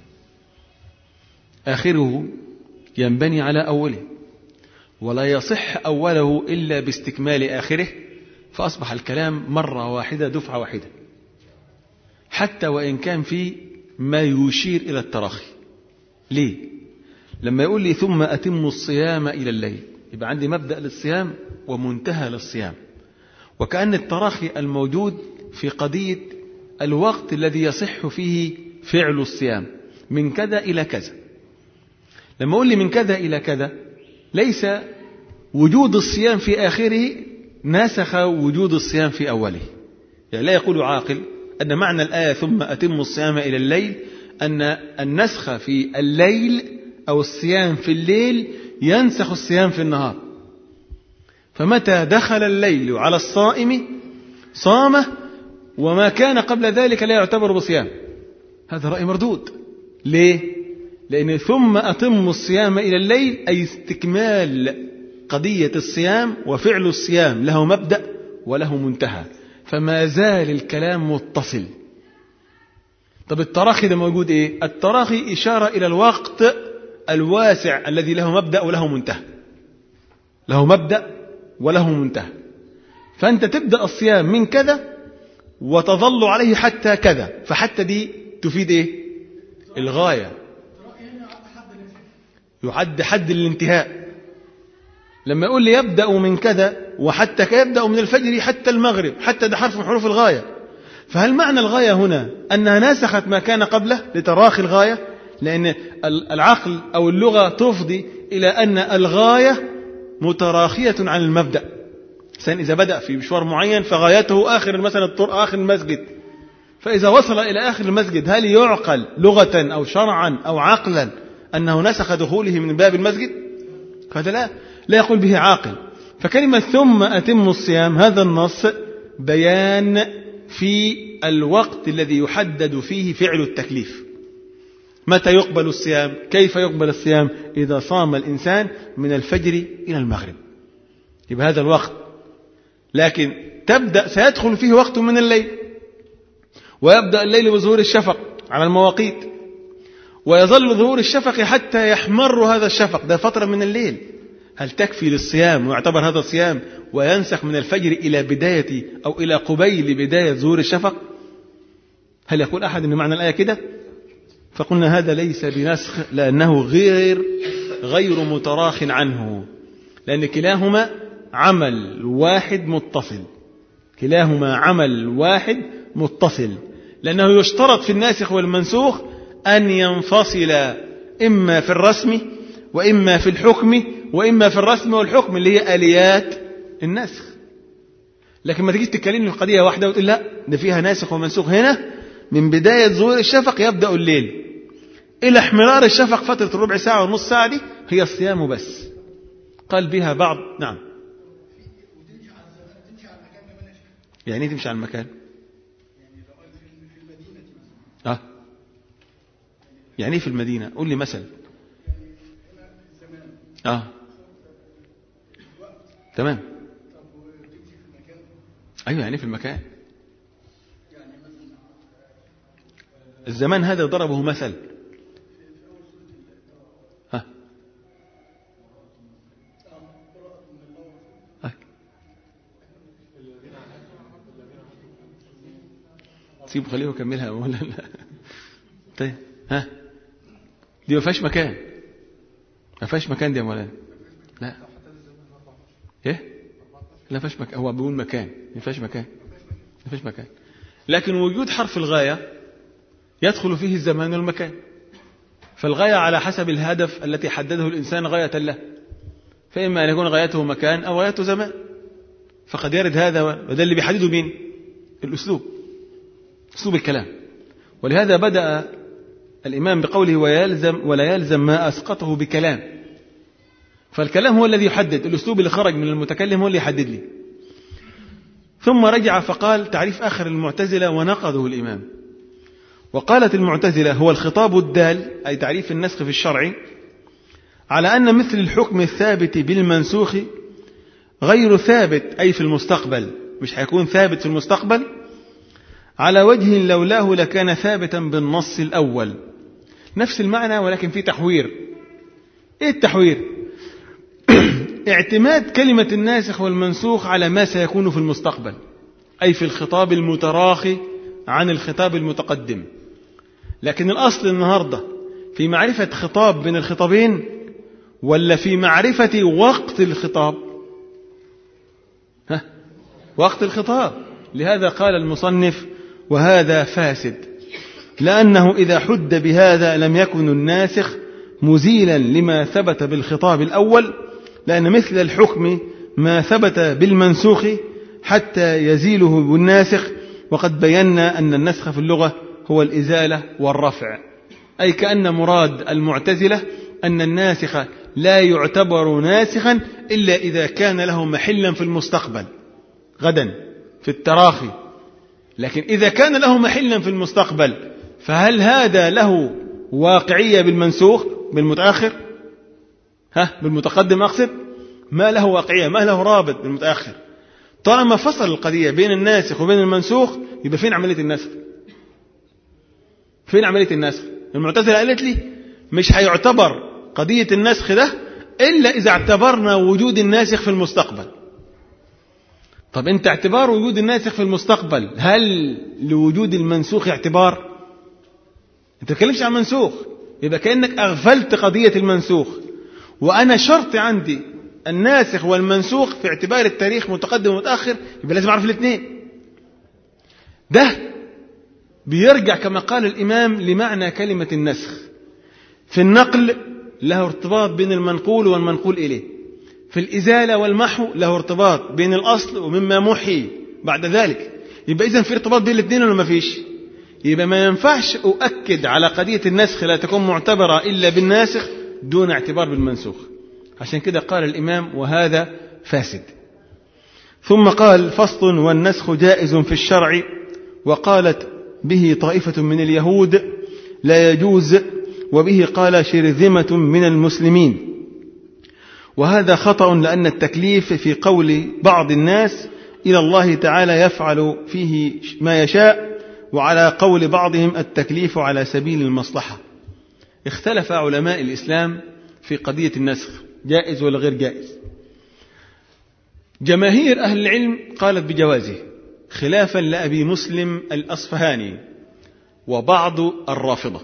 Speaker 1: آخره ينبني على أوله، ولا يصح أوله إلا باستكمال آخره، فأصبح الكلام مرة واحدة دفعة واحدة، حتى وإن كان في ما يشير إلى التراخي. ليه؟ لما يقول لي ثم أتموا الصيام إلى الليل، يبقى عندي مبدأ للصيام ومنتهى للصيام، وكأن التراخي الموجود في قضية الوقت الذي يصح فيه فعل الصيام من كذا إلى كذا. لما أقول لي من كذا إلى كذا، ليس وجود الصيام في آخره ناسخ وجود الصيام في أوله. يعني لا يقول عاقل أن معنى الآية ثم أتموا الصيام إلى الليل أن النسخ في الليل أو الصيام في الليل ينسخ الصيام في النهار، فمتى دخل الليل على الصائم صامه وما كان قبل ذلك لا يعتبر بصيام. هذا رأي مردود. ليه؟ لأن ثم أتموا الصيام إلى الليل أي استكمال قضية الصيام، وفعل الصيام له مبدأ وله منتهى، فما زال الكلام متصل. طب التراخي ده موجود إيه؟ التراخي إشارة إلى الوقت الواسع الذي له مبدأ وله منتهى، له مبدأ وله منتهى. فأنت تبدأ الصيام من كذا وتظل عليه حتى كذا، فحتى دي تفيد إيه؟ الغاية، يعد حد الانتهاء. لما يقول لي يبدأ من كذا وحتى يبدأ من الفجر حتى المغرب، حتى ده حرف من حروف الغاية، فهل معنى الغاية هنا أنها ناسخت ما كان قبله لتراخي الغاية؟ لأن العقل أو اللغة تفضي إلى أن الغاية متراخية عن المبدأ. إنسان إذا بدأ في مشوار معين فغايته آخر مثلا آخر المسجد، فإذا وصل إلى آخر المسجد هل يعقل لغة أو شرعا أو عقلا أنه نسخ دخوله من باب المسجد؟ هذا لا يقول به عاقل. فكلمة ثم أتم الصيام هذا النص بيان في الوقت الذي يحدد فيه فعل التكليف. متى يقبل الصيام؟ كيف يقبل الصيام؟ إذا صام الإنسان من الفجر إلى المغرب، يبقى هذا الوقت. لكن سيدخل فيه وقت من الليل، ويبدأ الليل بظهور الشفق على المواقيت، ويظل ظهور الشفق حتى يحمر هذا الشفق، ده فترة من الليل. هل تكفي للصيام ويعتبر هذا الصيام وينسخ من الفجر إلى بداية أو إلى قبيل بداية ظهور الشفق؟ هل يقول أحد أن معنى الآية كده؟ فقلنا هذا ليس بنسخ، لأنه غير متراخ عنه، لأن كلاهما عمل واحد متصل، كلاهما عمل واحد متصل. لأنه يشترط في الناسخ والمنسوخ أن ينفصل إما في الرسم وإما في الحكم وإما في الرسم والحكم اللي هي آليات النسخ. لكن ما تجيش تكلمني في قضية واحدة وتقول لا ده فيها ناسخ ومنسوخ. هنا من بداية ظهور الشفق يبدأ الليل إلى احمرار الشفق فترة الربع ساعة والنص ساعة دي هي الصيام بس. قال بها بعض نعم. يعني ايه تمشي على المكان؟ يعني ايه في المدينة؟ قول لي مثلا. تمام. ايوه يعني في المكان. الزمان هذا ضربه مثل. سيبه خليه يكملها ولا لا؟ طيب دي ما فيهاش مكان، ما فيهاش مكان دي يا مولانا. لا ايه لا فيهاش مكان، هو بيقول مكان ما فيهاش مكان. ما فيش مكان. لكن وجود حرف الغاية يدخل فيه الزمان والمكان، فالغاية على حسب الهدف التي حدده الإنسان غاية له، فإما أن يكون غايته مكان أو غايته زمان، فقد يرد هذا، وده اللي بيحدده مين؟ الأسلوب، أسلوب الكلام. ولهذا بدأ الإمام بقوله ولا يلزم ما أسقطه بكلام، فالكلام هو الذي يحدد، الأسلوب اللي خرج من المتكلم هو اللي يحدد لي. ثم رجع فقال تعريف آخر المعتزلة ونقضه الإمام، وقالت المعتزلة هو الخطاب الدال، أي تعريف النسخ في الشرع، على أن مثل الحكم الثابت بالمنسوخ غير ثابت، أي في المستقبل، مش هيكون ثابت في المستقبل على وجه لولاه لكان ثابتا بالنص الأول. نفس المعنى ولكن في تحوير. إيه التحوير؟ اعتماد كلمة الناسخ والمنسوخ على ما سيكون في المستقبل، أي في الخطاب المتراخي عن الخطاب المتقدم. لكن الأصل النهاردة في معرفة خطاب بين الخطابين ولا في معرفة وقت الخطاب؟ وقت الخطاب. لهذا قال المصنف وهذا فاسد، لأنه إذا حد بهذا لم يكن الناسخ مزيلا لما ثبت بالخطاب الأول، لأن مثل الحكم ما ثبت بالمنسوخ حتى يزيله بالناسخ، وقد بينا أن النسخ في اللغة هو الإزالة والرفع، أي كأن مراد المعتزلة أن الناسخ لا يعتبر ناسخا إلا إذا كان له محلا في المستقبل غدا في التراخي. لكن إذا كان له محلا في المستقبل فهل هذا له واقعية بالمنسوخ بالمتأخر؟ بالمتقدم أقصد، ما له واقعية، ما له رابط بالمتأخر. طالما فصل القضية بين الناسخ وبين المنسوخ يبقى فين عملية النسخ؟ فين عملية النسخ؟ المعتزلة قالت لي مش هيعتبر قضية النسخ ده إلا إذا اعتبرنا وجود الناسخ في المستقبل. طب أنت اعتبار وجود الناسخ في المستقبل، هل لوجود المنسوخ اعتبار؟ أنت تتكلمش عن منسوخ، يبقى كأنك أغفلت قضية المنسوخ. وأنا شرط عندي الناسخ والمنسوخ في اعتبار التاريخ متقدم ومتأخر، يبقى لازم أعرف الاثنين. ده بيرجع كما قال الإمام لمعنى كلمة النسخ. في النقل له ارتباط بين المنقول والمنقول إليه، في الإزالة والمحو له ارتباط بين الأصل ومما محي بعد ذلك. يبقى إذن في ارتباط بين الاثنين ولا ما فيش؟ يبقى ما ينفعش أؤكد على قضية النسخ لا تكون معتبرة إلا بالناسخ دون اعتبار بالمنسوخ. عشان كده قال الإمام وهذا فاسد. ثم قال فصل والنسخ جائز في الشرع، وقالت به طائفة من اليهود لا يجوز، وبه قال شرذمة من المسلمين. وهذا خطأ، لأن التكليف في قول بعض الناس إلى الله تعالى يفعل فيه ما يشاء، وعلى قول بعضهم التكليف على سبيل المصلحة. اختلف علماء الإسلام في قضية النسخ جائز ولا غير جائز. جماهير أهل العلم قالت بجوازه، خلافا لأبي مسلم الأصفهاني وبعض الرافضة.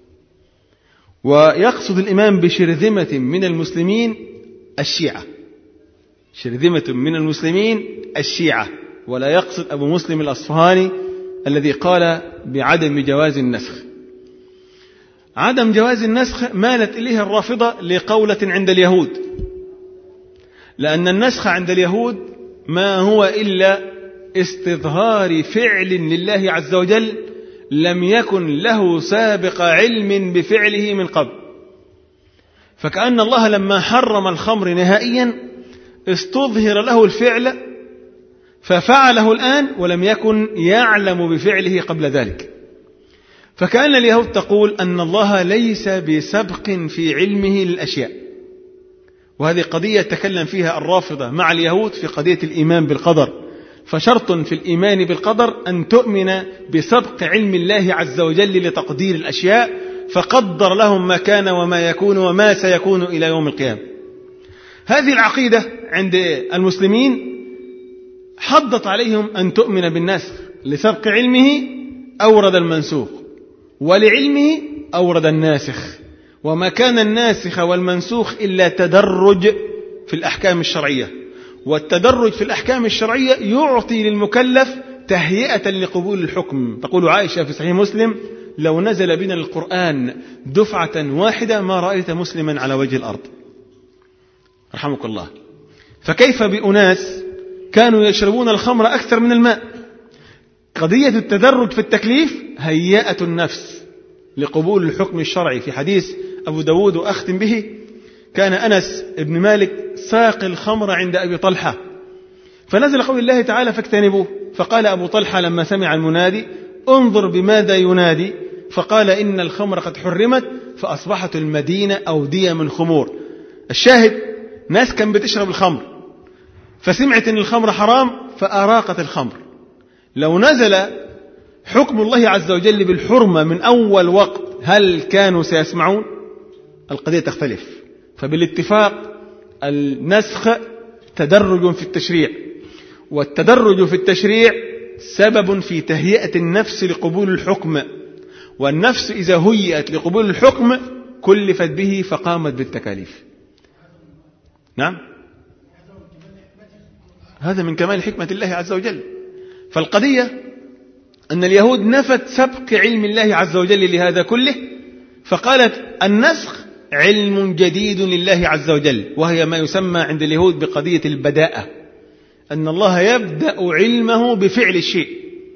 Speaker 1: ويقصد الإمام بشرذمة من المسلمين الشيعة، شرذمة من المسلمين الشيعة، ولا يقصد أبو مسلم الأصفهاني الذي قال بعدم جواز النسخ. عدم جواز النسخ مالت إليه الرافضة لقولة عند اليهود، لأن النسخ عند اليهود ما هو إلا استظهار فعل لله عز وجل لم يكن له سابق علم بفعله من قبل. فكأن الله لما حرم الخمر نهائيا استظهر له الفعل ففعله الآن ولم يكن يعلم بفعله قبل ذلك. فكأن اليهود تقول أن الله ليس بسبق في علمه للأشياء، وهذه قضية تكلم فيها الرافضة مع اليهود في قضية الإيمان بالقدر. فشرط في الإيمان بالقدر أن تؤمن بسبق علم الله عز وجل لتقدير الأشياء، فقدر لهم ما كان وما يكون وما سيكون إلى يوم القيامة. هذه العقيدة عند المسلمين حضت عليهم أن تؤمن بالنسخ، لسبق علمه أورد المنسوخ، ولعلمه أورد الناسخ. وما كان الناسخ والمنسوخ إلا تدرج في الأحكام الشرعية، والتدرج في الأحكام الشرعية يعطي للمكلف تهيئة لقبول الحكم. تقول عائشة في صحيح مسلم: لو نزل بنا القرآن دفعة واحدة ما رأيت مسلما على وجه الأرض. رحمك الله. فكيف بأناس كانوا يشربون الخمر أكثر من الماء؟ قضية التدرج في التكليف هيئة النفس لقبول الحكم الشرعي. في حديث أبو داود وأختم به: كان أنس بن مالك ساق الخمر عند أبي طلحة، فنزل قول الله تعالى: فاجتنبوه. فقال أبو طلحة لما سمع المنادي: انظر بماذا ينادي. فقال: إن الخمر قد حرمت، فأصبحت المدينة أودية من خمور. الشاهد: ناس كان بتشرب الخمر فسمعت أن الخمر حرام فأراقت الخمر. لو نزل حكم الله عز وجل بالحرمة من أول وقت هل كانوا سيسمعون؟ القضية تختلف. فبالاتفاق النسخ تدرج في التشريع، والتدرج في التشريع سبب في تهيئة النفس لقبول الحكم، والنفس إذا هيئت لقبول الحكم كلفت به فقامت بالتكاليف. نعم، هذا من كمال حكمة الله عز وجل. فالقضية أن اليهود نفت سبق علم الله عز وجل لهذا كله، فقالت النسخ علم جديد لله عز وجل، وهي ما يسمى عند اليهود بقضية البداءة، أن الله يبدأ علمه بفعل الشيء.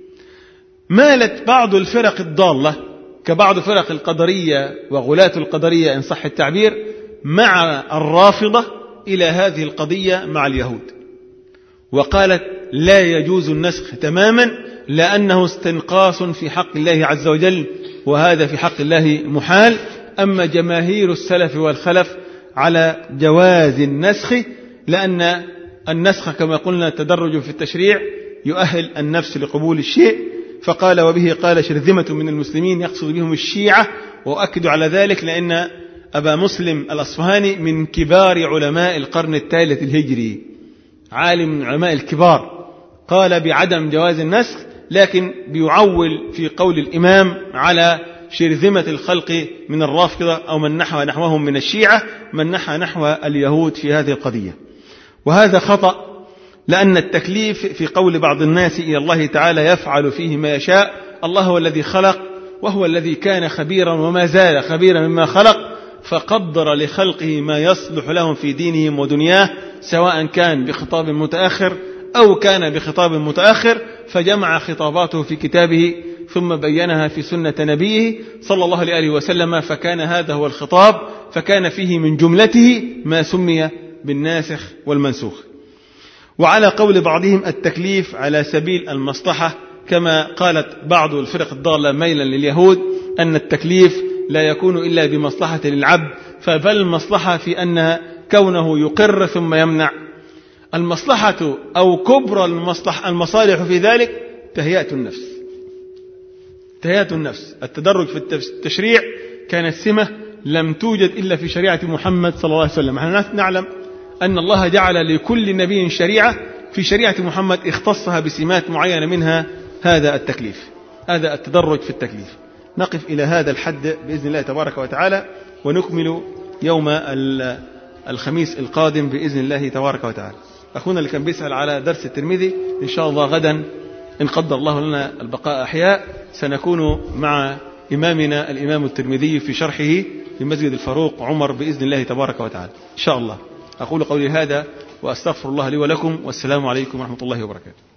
Speaker 1: مالت بعض الفرق الضالة كبعض فرق القدرية وغلاة القدرية إن صح التعبير مع الرافضة إلى هذه القضية مع اليهود، وقالت لا يجوز النسخ تماما لأنه استنقاص في حق الله عز وجل، وهذا في حق الله محال. أما جماهير السلف والخلف على جواز النسخ، لأن النسخ كما قلنا تدرج في التشريع يؤهل النفس لقبول الشيء. فقال: وبه قال شرذمة من المسلمين، يقصد بهم الشيعة. وأؤكد على ذلك لأن أبا مسلم الأصفهاني من كبار علماء القرن الثالث الهجري، عالم من علماء الكبار، قال بعدم جواز النسخ، لكن بيعول في قول الإمام على شرذمة الخلق من الرافضة أو من نحو نحوهم من الشيعة، من نحى نحو اليهود في هذه القضية. وهذا خطأ، لأن التكليف في قول بعض الناس إلى الله تعالى يفعل فيه ما يشاء. الله هو الذي خلق، وهو الذي كان خبيرا وما زال خبيرا مما خلق، فقدر لخلقه ما يصلح لهم في دينهم ودنياه، سواء كان بخطاب متأخر أو كان بخطاب متأخر، فجمع خطاباته في كتابه ثم بينها في سنة نبيه صلى الله عليه وسلم، فكان هذا هو الخطاب، فكان فيه من جملته ما سمي بالناسخ والمنسوخ. وعلى قول بعضهم التكليف على سبيل المصلحة، كما قالت بعض الفرق الضالة ميلا لليهود أن التكليف لا يكون إلا بمصلحة للعبد، فبل المصلحة في أن كونه يقر ثم يمنع. المصلحة أو كبرى المصالح في ذلك تهيئة النفس. تهيئة النفس. التدرج في التشريع كانت سمة لم توجد إلا في شريعة محمد صلى الله عليه وسلم. نحن نعلم أن الله جعل لكل نبي شريعة، في شريعة محمد اختصها بسمات معينة، منها هذا التكليف، هذا التدرج في التكليف. نقف إلى هذا الحد بإذن الله تبارك وتعالى، ونكمل يوم الخميس القادم بإذن الله تبارك وتعالى. أخونا اللي كان بيسأل على درس الترمذي، إن شاء الله غدا إن قدر الله لنا البقاء أحياء سنكون مع إمامنا الإمام الترمذي في شرحه في مسجد الفاروق عمر بإذن الله تبارك وتعالى إن شاء الله. أقول قولي هذا وأستغفر الله لي ولكم، والسلام عليكم ورحمة الله وبركاته.